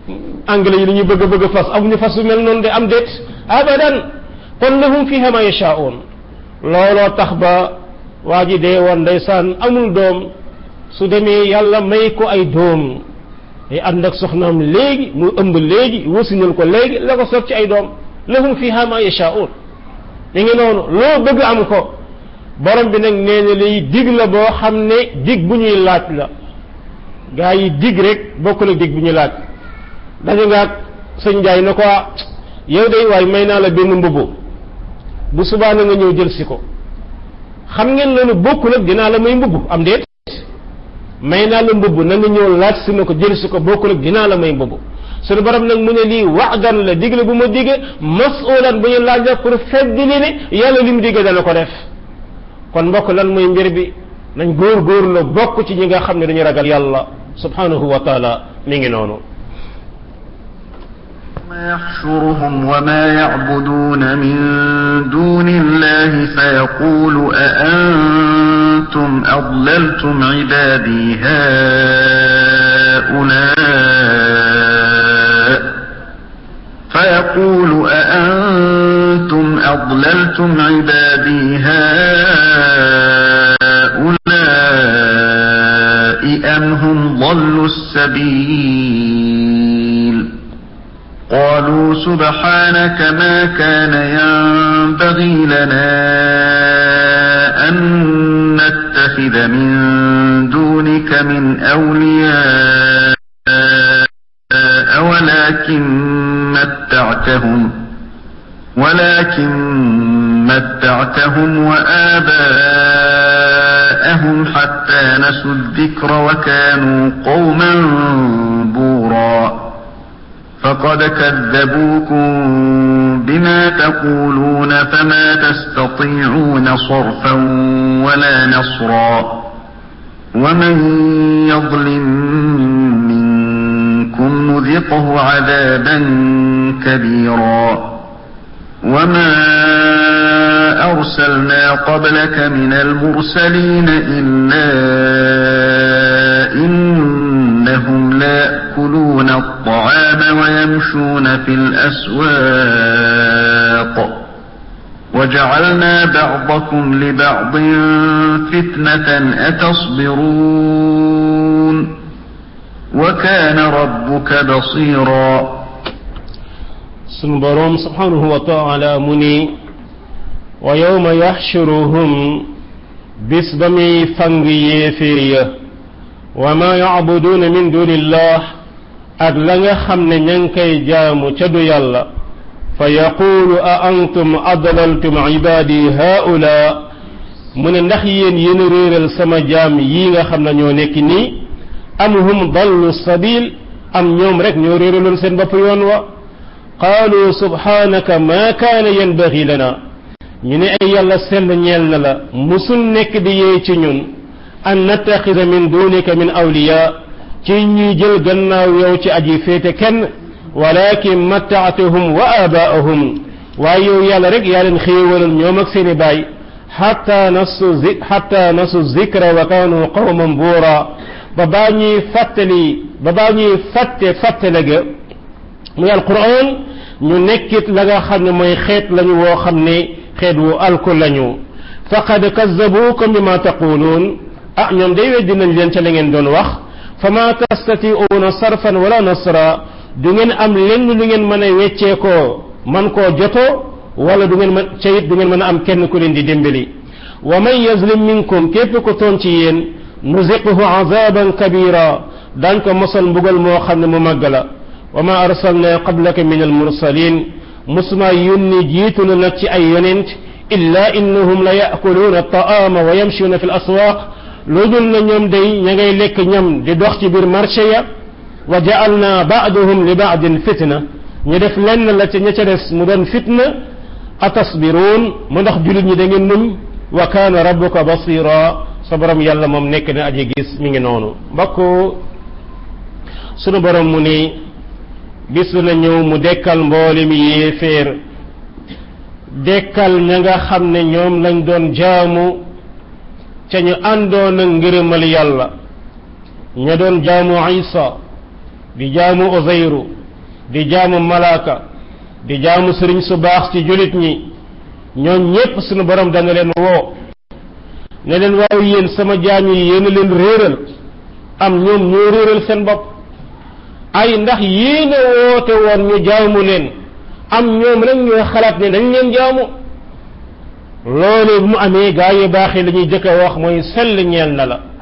anglais yi ñu bëgg bëgg fas amuñu fas yu mel noonu de am déet abadan kon lahum fiha ma yasha'un looloo tax ba waa ji dee woon ndeysaan amul doom su demee yàlla may ko ay doom day ànd ak soxnaam léegi mu ëmb léegi wasinal ko léegi la ko soog ci ay doom lahum fiha ma yasha'un mi ngi noonu loo bëgg am ko borom bi nag nee na liy dig la boo xam ne dig bu ñuy laaj la gaa yi dig rek bokkul ak dig bu ñuy laaj dañu nga ak sëñ Njaay na ko yow day waay may naa la benn mbubb bu subaa na nga ñëw jël si ko xam ngeen loolu bokkul ak dinaa la may mbubb am déet may naa la mbubb na nga ñëw laaj si ma ko jël si ko bokkul ak dinaa la may mbubb suñu borom nag mu ne lii wa'dan la digle bu ma digge mas'ulan bu ñu laaj la pour feddi li ne yàlla li mu digge dana ko def kon mbokk lan mooy mbir bi nañ góor góor la bokk ci ñi nga xam ne dañu ragal yàlla subhanahu wa taala mi ngi noonu يحشرهم وما يعبدون من دون الله فيقول أأنتم أضللتم عبادي هؤلاء فيقول أأنتم أضللتم عبادي هؤلاء أم هم ضلوا السبيل قالوا سبحانك ما كان ينبغي لنا أن نتخذ من دونك من أولياء ولكن متعتهم ولكن متعتهم وآباءهم حتى نسوا الذكر وكانوا قوما بورا فقد كذبوكم بما تقولون فما تستطيعون صرفا ولا نصرا ومن يظلم منكم نذقه عذابا كبيرا وما أرسلنا قبلك من المرسلين إلا إنهم لا يأكلون الطعام ويمشون في الأسواق وجعلنا بعضكم لبعض فتنة أتصبرون وكان ربك بصيرا سنبرم سبحانه وتعالى مني ويوم يحشرهم باسبمي فنغي فيريه وما يعبدون من دون الله ak la nga xam ne ña ngi koy jaamu ca du yàlla fa yaqulu a antum adlaltum ibadi haula mu ne ndax yéen yéen réeral sama jaam yi nga xam ne ñoo nekk nii am hum dallu sabil am ñoom rek ñoo réeraloon seen bopp yoon wa qaalu subhanaka ma kaana yanbaghi lana ñu ne ay yàlla sell ñeel na la musul nekk di yee ci ñun an nattaxida min dunika min awliya ci ñuy jël gannaaw yow ci aji féete kenn walakin mattaatuhum wa abaahum waaye yow yàlla rek yaa leen xéewalal ñoom ak seeni baay xatta nasu zi xatta nasu zikra wa kaanu qawman buura ba baa ñuy fàttali ba baa ñuy fàtte fàttale ga muy alquran ñu nekkit la nga xam ne mooy xeet lañu woo xam ne xeet wu alku lañu faqad kazzabukum bima taquluun ah ñoom day weddi nañ leen ca la ngeen doon wax fama tastati'una sarfan wala nasra du ngeen am lenn lu ngeen mën a weccee koo man koo joto wala du ngeen mën ca it du ngeen mën a am kenn ku leen di dimbali wa man yazlim minkum képp ko toon ci yéen nuziquhu azaban kabira daañ ko mosal mbugal moo xam ne mu màgg la wa ma arsalna qablaka min almursalin musma yónni jiitu la nag ci ay yonent illa innahum la ya'kuluna at-ta'ama wa yamshuna fi al-aswaq lu dul na ñoom day ña ngay lekk ñam di dox ci biir marché ya wa ja'alna ba'dahum li ba'din fitna ñu def lenn la ca ña ca des mu doon fitna atasbiruun mu ndax julit ñi da ngeen muñ wa kaana rabbuka basira sa borom yàlla moom nekk na aji gis mi ngi noonu mbokk sunu borom mu ni bis na ñëw mu dekkal mboole mi yéeféer dekkal ña nga xam ne ñoom lañ doon jaamu ca ñu àndoon ak ngërëmal yàlla ña doon jaamu Isa di jaamu Uzayru di jaamu malaaka di jaamu sëriñ su baax ci julit ñi ñoom ñépp sunu borom dana leen woo ne leen waaw yéen sama jaam yi yéen a leen réeral am ñoom ñoo réeral seen bopp ay ndax yéen a woote woon ñu jaamu leen am ñoom rek ñoo xalaat ne dañ leen jaamu loolu bu mu amee gaa yi baaxee la ñuy jëkk a wax mooy sell ñeel na la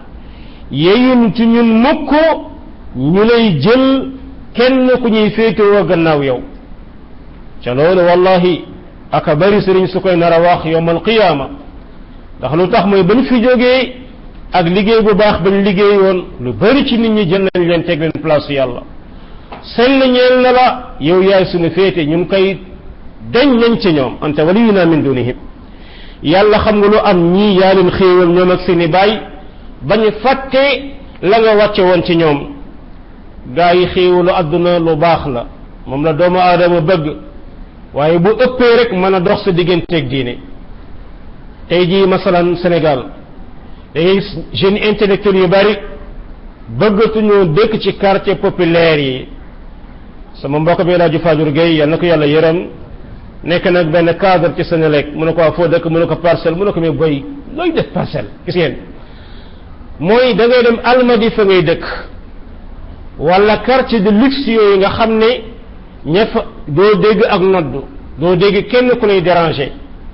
yeyun ci ñun mukk ñu lay jël kenn ku ñuy féetewoo gannaaw yow ca loolu wallahi aka bari sëriñ su koy nar a wax yowmal qiyaama ndax lu tax mooy bañ fi jógee ak liggéey bu baax bañ liggéey woon lu bari ci nit ñi jël nañ leen teg leen place yàlla sell ñeel na la yow yaay suñu féete ñun koy dañ nañ ci ñoom anta waliyuna min dunihim yàlla xam nga lu am ñii yaa leen xéewal ñoom ak seeni baay bañ fàtte la nga wàcce woon ci ñoom gaa yi xéewalu àdduna lu baax la moom la doomu aadama bëgg waaye bu ëppee rek mën a dox sa digganteeg diine tey jii masalan Sénégal day jeunes intellectuels yu bari bëggatuñu dëkk ci quartier populaire yi sama mbokk bi laaju Fadiour Gueye yal na ko yàlla yërëm nekk nag benn cadre ci Sénélec mu ne ko waa foo dëkk mu ne ko parcelle mu ne ko mais boy looy def parcelle gis ngeen mooy da ngay dem Almadi fa ngay dëkk wala quartier de luxe yooyu nga xam ne ña fa doo dégg ak noddu doo dégg kenn ku lay déranger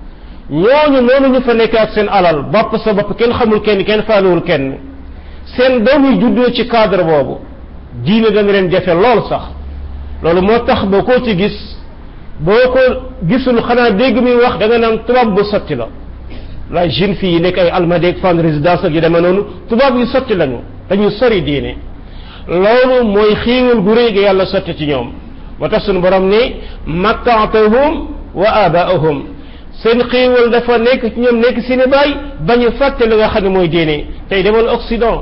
ñooñu noonu ñu fa nekk ak seen alal bopp sa bopp kenn xamul kenn kenn faalewul kenn seen doom yi juddoo ci cadre boobu diine dana leen jafe lool sax loolu moo tax boo ko ci gis boo ko gisul xanaa dégg muy wax da nga naan tubaab bu sotti la la jeune fille yi nekk ay Almadies ak fan résidence ak yu demee noonu tubaab yu sotti lañu dañuy sori diine loolu mooy xiiwal gu rëy gi yàlla sotti ci ñoom moo tax suñu borom ni mattaatahum wa abaahum seen xiiwal dafa nekk ci ñoom nekk seeni baay bañu fàtte li nga xam ne mooy diine tey demal Occident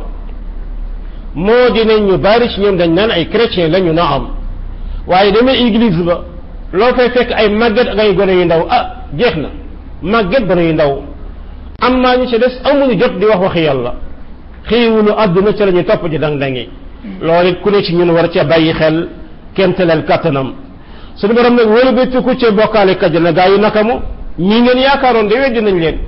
moo dine ñu bari ci ñoom dañ naan ay chrétien lañu na am waaye demee église ba loo fay fekk ay màgget ak ay gone yu ndaw ah jeex na màgget gone yu ndaw am maa ñu ci des amuñu jot di wax waxi yàlla xiiwulu àdduna ci la ñu topp ci dang-dangi loolu it ku ne ci ñun war ca bàyyi xel kenteleel kattanam suñu borom nag wóolu bi tukku ci bokkaale kaj na gaa yi nakamu ñi ngeen yaakaaroon de weddi nañ leen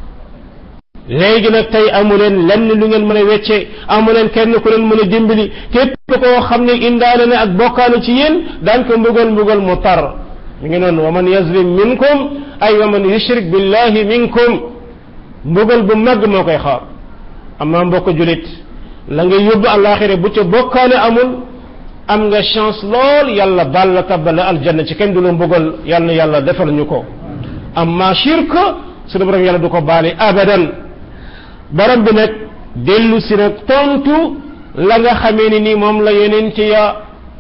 léegi nag tey amu leen lenn lu ngeen mën a wecce amu leen kenn ku leen mën a dimbali képp koo xam ne indaale na ak bokkaale ci yéen daan ko mbugal mbugal mu tar mi ngi noonu wa man yazlim minkum ay wa man yushrik billahi minkum mbugal bu mag moo koy xaar amma mbokk julit la nga yóbbu àllaaxira bu ca bokkaale amul am nga chance lool yàlla baal la tabbal aljanna ci kenn du la mbugal yàlla na yàlla defal ñu ko amma shirk suñu borom yàlla du ko baale abadan borom bi nag dellu si nag tontu la nga xamee ni nii moom la yonent ya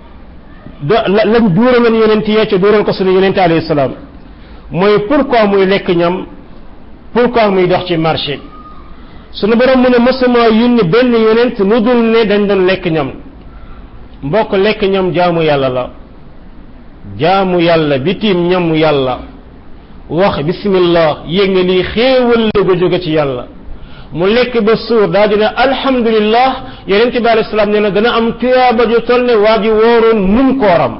lañ duuraloon yonent ya ca duural ko suñu yonent alayhi salaam mooy pourquoi muy lekk ñam pourquoi muy dox ci marché suñu borom mu ne mësuma yónni benn yonent lu dul ne dañ doon lekk ñam mbokk lekk ñam jaamu yàlla la jaamu yàlla bitim ñamu yàlla wax bismillah yéeg nga lii xéewal la ga jóge ci yàlla mu lekk ba suur daa dina alhamdulillah yonent bi alayhi salaam nee na dana am tuyaaba ju toll ne waa ji wooroon mun kooram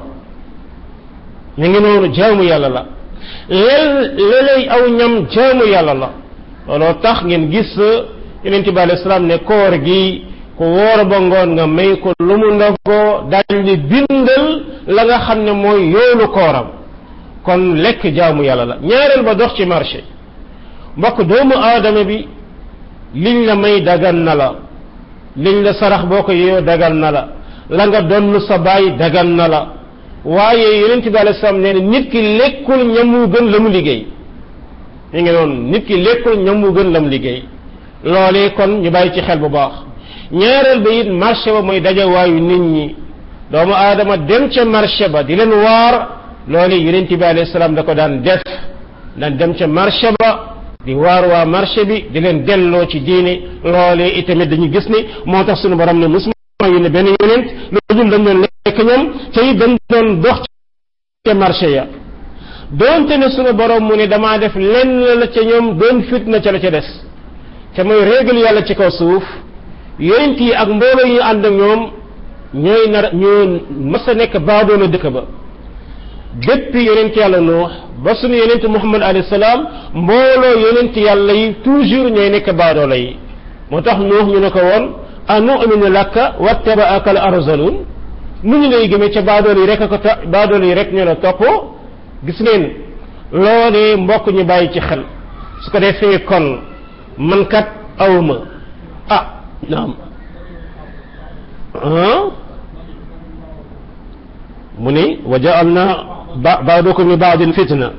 ñu ngi noonu jaamu yàlla la lel lelay aw ñam jaamu yàlla la looloo tax ngeen gis yonent bi alayhi salaam ne koor gi ku woor ba ngoon nga may ko lu mu ndogoo dañ li bindal la nga xam ne mooy yoolu kooram kon lekk jaamu yàlla la ñaareel ba dox ci marché mbokk doomu aadama bi liñ la may dagan na la liñ la sarax boo ko yeyoo dagan na la la nga donn sa baay dagan na la waaye yonent bi alayhi salaam nee na nit ki lekkul ñamu gën la mu liggéey mi ngi noonu nit ki lekkul ñamu gën la mu liggéey loolee kon ñu bàyyi ci xel bu baax ñaareel ba it marché ba mooy dajawaayu nit ñi doomu aadama dem ca marché ba di leen waar loolu yonent bi alayhi salaam da ko daan def daan dem ca marché ba di waar waa marché bi di leen delloo ci diine loolee itamit dañu gis ni moo tax suñu borom ne musuma yónni benn yonent lu dul dañ doon lekk ñoom te it dañ doon dox ca marché ya doonte ne suñu borom mu ne damaa def lenn la ca ñoom doon fitna ca la ca des te mooy régal yàlla ci kaw suuf yonent yi ak mbooloo yi ànd ak ñoom ñooy nar ñoo mas a nekk baadoona dëkk ba depuis yonent yàlla Nuux ba sunu yonent Muhammad alayhi salaam mbooloo yonent yàlla yi toujours ñooy nekk baadoola yi moo tax Nuux ñu ne ko woon anu'minu laka wattaba'aka al-arzalun nu ñu lay gëmee ca baadool yi rek ko ta baadool yi rek ñu la toppoo gis ngeen loolee mbokk ñu bàyyi ci xel su ko defee kon man kat awma ah naam mu ni wa ja'alna ba'dakum li ba'din fitna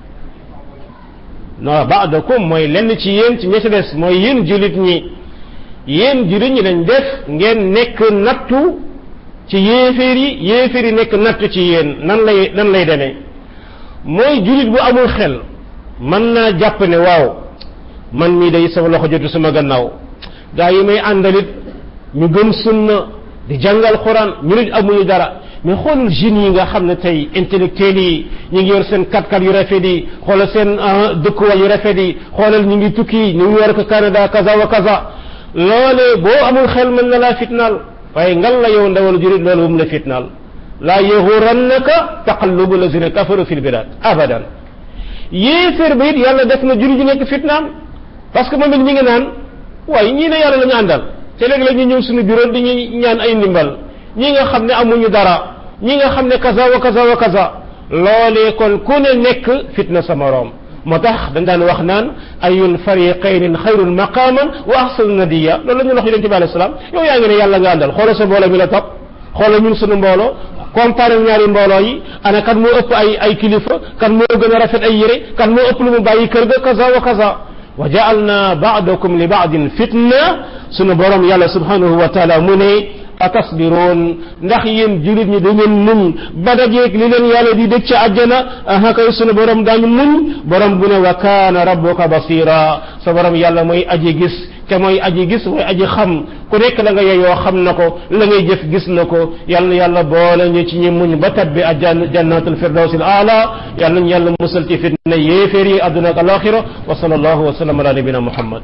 non ba'dakum mooy lenn ci yéen ci ñi ci des mooy yéen jullit ñi yéen jullit ñi lañ def ngeen nekk nattu ci yéeféer yi yéeféer yi nekk nattu ci yéen nan lay nan lay demee mooy jullit bu amul xel mën naa jàpp ne waaw man mii day sama loxo jotu sama gannaaw gaa yi may àndalit ñu gëm sunna di jàngal xuraan ñu nit amuñu dara mais xoolal jeunes yi nga xam ne tey intellectuels yi ñu ngi yor seen kat-kat yu rafet yi xoolal seen dëkkuwaay yu rafet yi xoolal ñu ngi tukki New York Canada kaza wa kaza loolee boo amul xel mën na laa fitnaal waaye ngal la yow ndawal jurit loolu bu mu la fitnaal laa yaxurannaka taqallubu lazina kafaru fil bilad abadan yéeféer ba it yàlla def na jurit ji nekk fitnaam parce que moom it ñi ngi naan waaye ñii ne yàlla la ñu àndal te léegi la ñu ñëw suñu bureau di ñu ñaan ay ndimbal ñi nga xam ne amuñu dara ñi nga xam ne kaza wa kaza wa kaza loolee kon ku ne nekk fitna sa moroom moo tax dañ daan wax naan ayul fariqayni xayrun maqaman wa ahsanu nadiya loolu la ñu wax yonent bi alayhi salaam yow yaa ngi ne yàlla nga àndal xoolal sa mbooloo mi la topp xoolal ñun suñu mbooloo comparé ñaari mbooloo yi ana kan moo ëpp ay ay kilifa kan moo gën a rafet ay yére kan moo ëpp lu mu bàyyi kër ga kaza wa kaza wa ja'alna ba'dakum li ba'din fitna sunu borom yàlla subhanahu wa taala mu ne atasbiroon ndax yéen jullit ñi da ngeen muñ ba dajeeg li leen yàlla di dëj ca àjjana aha kay sunu borom daañu muñ borom bu ne wa kaana rabbuka basira sa borom yàlla mooy aji gis te mooy aji gis mooy aji xam ku nekk la nga yeyoo xam na ko la ngay jëf gis na ko yàlla yàlla boole ñu ci ñi muñ ba tabbi ajjan jannatul firdaws al aala yàlla ñu yàlla musal ci fitna yéeféer yi àdduna ak alaxira wa sallallahu wa sallam ala nabina muhammad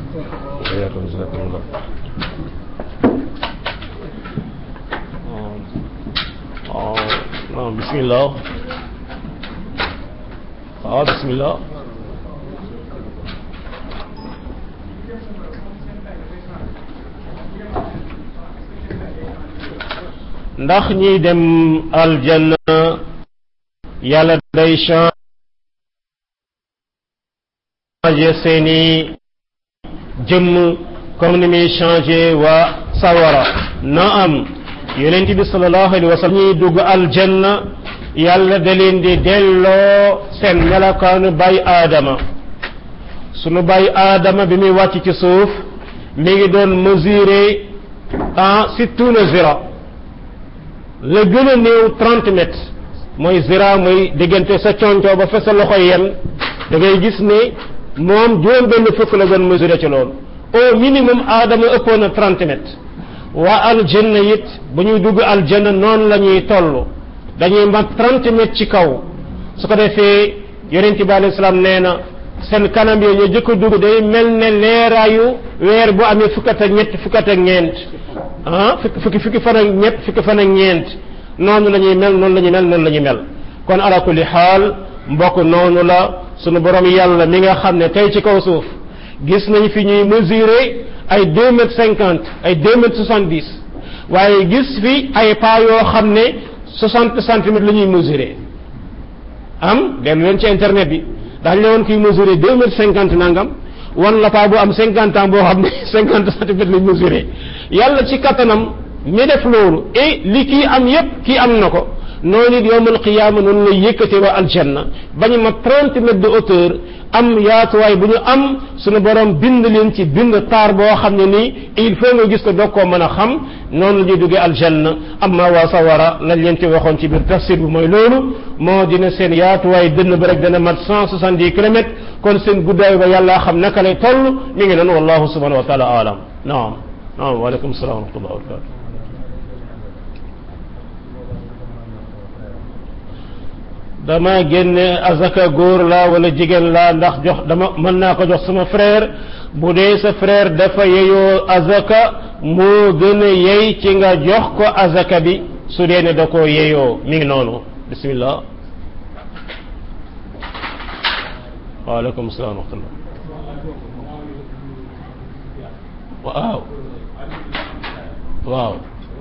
آه بسم الله آه بسم الله ndax ñi dem aljanna yàlla day changer seeni jëmm comme ni muy changer waa sawara na am yonent bi sallallahu alayhi wa sallam ñuy dugg aljanna yàlla da leen di delloo seen melokaanu bay aadama sunu bay aadama bi muy wàcc ci suuf mi ngi doon mesurer en sittuna zira la gën a néew trente mètres mooy zira mooy diggante sa conco ba fa sa loxo yem da ngay gis ne moom juróom benn fukk la doon mesurer ci loolu au minimum aadama ëppoon na trente mètres waa aljanna it bu ñuy dugg aljanna noonu la ñuy toll dañuy mat trente mètres ci kaw su ko defee yonent bi alayhi salaam nee na seen kanam yi ñu jëkk a dugg day mel ne leeraayu weer bu amee fukkat ak ñett fukkat ak ñeent ah fukki fukki fukki fan ak ñett fukki fan ak ñeent noonu la ñuy mel noonu la ñuy mel noonu la ñuy mel kon ala kulli xaal mbokk noonu la sunu borom yàlla mi nga xam ne tey ci kaw suuf gis nañ fi ñuy mesurer ay deux mètres cinquante ay deux mètres soixante dix waaye gis fi ay pas yoo xam ne soixante centimètres la ñuy mesurer am dem leen ci internet bi dañ la woon kiy mesurer deux mètres cinquante nangam wan la pas bu am cinquante ans boo xam ne cinquante centimètres lañ mesurer yàlla ci kattanam mi def loolu et li kii am yépp kii am na ko noonu it yowmal qiyaama noonu lay yëkkatee waa aljanna bañu ma trente mètres de hauteur am yaatuwaay bu ñu am suñu borom bind leen ci bind taar boo xam ne nii il faut nga gis ko doog koo mën a xam noonu la ñuy duggee aljanna amma waa sawara lañ leen ci waxoon ci biir tafsir bi mooy loolu moo dina seen yaatuwaay dënn ba rek dana mat cent soixante dix kilomètres kon seen guddaay ba yàlla xam naka lay toll mi ngi noonu wallahu subhanahu wa taala alam naam naam waaleykum salaam wa rahmatullah wa barakatuh dama génne azaka góor la wala jigéen la ndax jox dama mën naa ko jox sama frère bu dee sa frère dafa yeyoo azaka moo gën a yey ci nga jox ko azaka bi su dee ne da koo yeyoo mi ngi noonu bismillah waaleykum salaam wa rahmatullah waaw waaw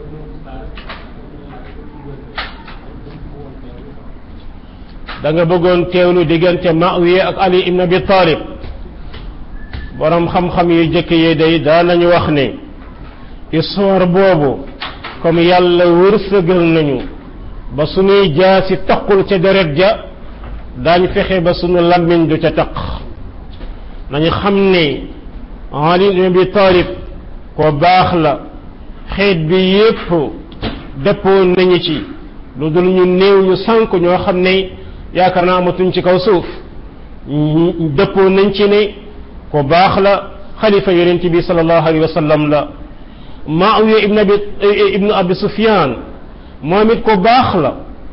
da nga bëggoon teewlu diggante Muawiya ak Ali ibn Abi Talib borom xam-xam yu jëkk yi day daa nañu wax ne histoire boobu comme yàlla wërsëgal nañu ba suñuy jaasi taqul ca deret ja daañ fexe ba sunu lammiñ du ca taq nañu xam ne Ali ibn Abi Talib ko baax la xeet bi yépp dëppoo nañu ci lu dul ñu néew ñu sànk ñoo xam ne yaakaar naa amatuñ ci kaw suuf dëppoo nañ ci ne ko baax la xalifa yonent bi sallallahu alayhi wa sallam la Muawiya ibn abi ibn abi Sufyan moom it ko baax la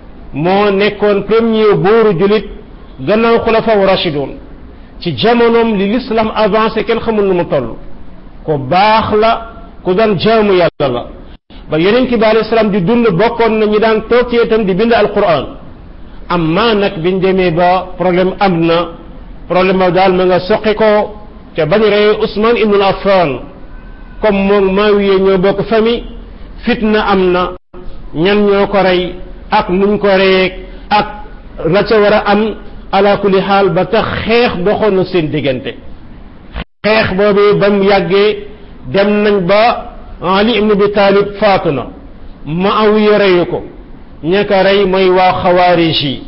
moo nekkoon premier buuru julit gannaaw xulafa wa rashidun ci jamonoom li l'islam avancé kenn xamul nu mu toll ko baax la ku daan jaamu yàlla la ba yonent bi alayhi salaam di dund bokkoon na ñi daan toog ci itam di bind alquran amma nag biñ demee ba problème am na problème ba daal ma nga soqi ko te bañ rey Ousmane ibn Affan comme moom Muawiya ñoo bokk famille fitna am na ñan ñoo ko rey ak nuñ ko reyee ak la ca war a am ala kulli xaal ba tax xeex doxoon na seen diggante xeex boobu ba mu yàggee dem nañ ba Ali ibn Abi Talib faatu na Muawiya reyu ko ña ko rey mooy waa xawaarij yi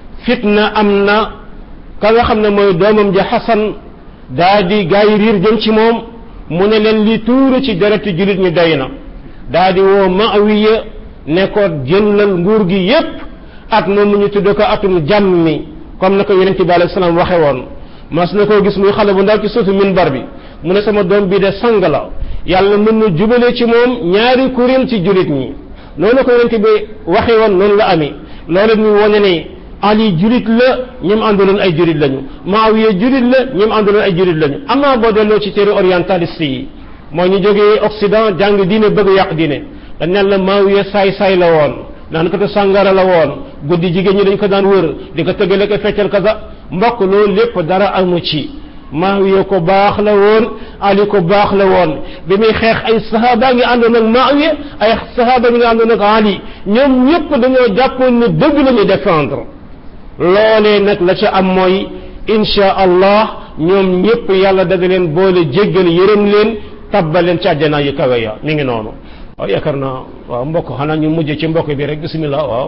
fitna am na ka nga xam ne mooy doomam ja Xasan daa di gaa yi riir jëm ci moom mu ne leen li tuuru ci dereti jullit ñu doy na daa di woo Muawiya ne ko jëlal nguur gi yépp at moom ñu tudd ko atum jàmmi comme na ko yonent bi alayhi salaam waxe woon mas na koo gis muy xale bu ndaw ci suufu minbar bi mu ne sama doom bi de sang la yàlla mën na jubale ci moom ñaari kuréel ci jullit ñi noonu ko yonent bi waxe woon noonu la amee loolu ñu wone ne Ali julit la ñoom àndoon ay julit lañu Muawiya julit la ñoom àndoon ay julit lañu amaa boo delloo ci téere orientaliste yi mooy ñu jógee Occident jàng diine bëgg yàq diine dañ naan la Muawiya saay-saay la woon naan ko te sàngara la woon guddi jigéen ñi dañ ko daan wër di ko tëggale ko feccal kaza mbokk loolu lépp dara amu ci Muawiya ko baax la woon Ali ko baax la woon bi muy xeex ay sahaaba ngi àndoon ak Muawiya ay sahaaba ngi àndoon ak Ali ñoom ñëpp dañoo jàppoon ne dëgg la ñuy défendre loolee nag la ca am mooy insha allah ñoom ñëpp yàlla da leen boole jéggal yërëm leen tabbal leen ci àjjana yu kawe ya mi ngi noonu waaw yaakaar naa waaw mbokk xanaa ñu mujj ci mbokk bi rek bismillah waaw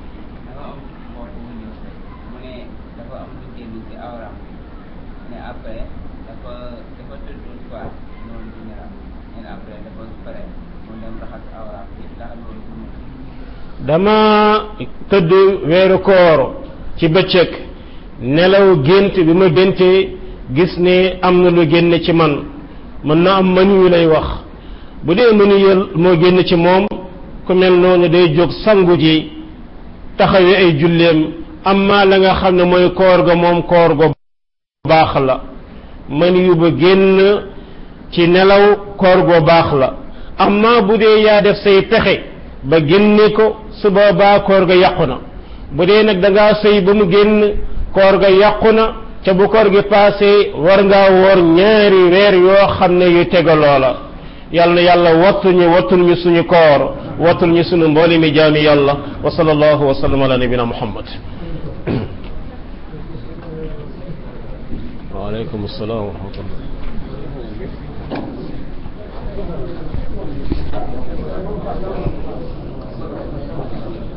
dama tëdd weeru koor ci bëccëg nelaw gént bi ma géntee gis ne am na lu génn ci man mën na am mën yu lay wax bu dee mënu yël moo génn ci moom ku mel noonu day jóg sangu ji taxawee ay julleem amma la nga xam ne mooy koor ga moom koor ga baax la mën yu ba génn ci nelaw koor ga baax la amma bu dee yaa def say pexe ba génne ko su boobaa koor ga yàqu na bu dee nag da ngaa sëy ba mu génn koor ga yàqu na ca bu koor gi passé war ngaa woor ñaari weer yoo xam ne yu tegaloo la yal na yàlla wattuñu wattul ñu suñu koor wattul ñu suñu mbooli mi jaami yàlla wa sallallahu wa sallam ala nabina muhammad wa alaykum assalam wa rahmatullah Thank you.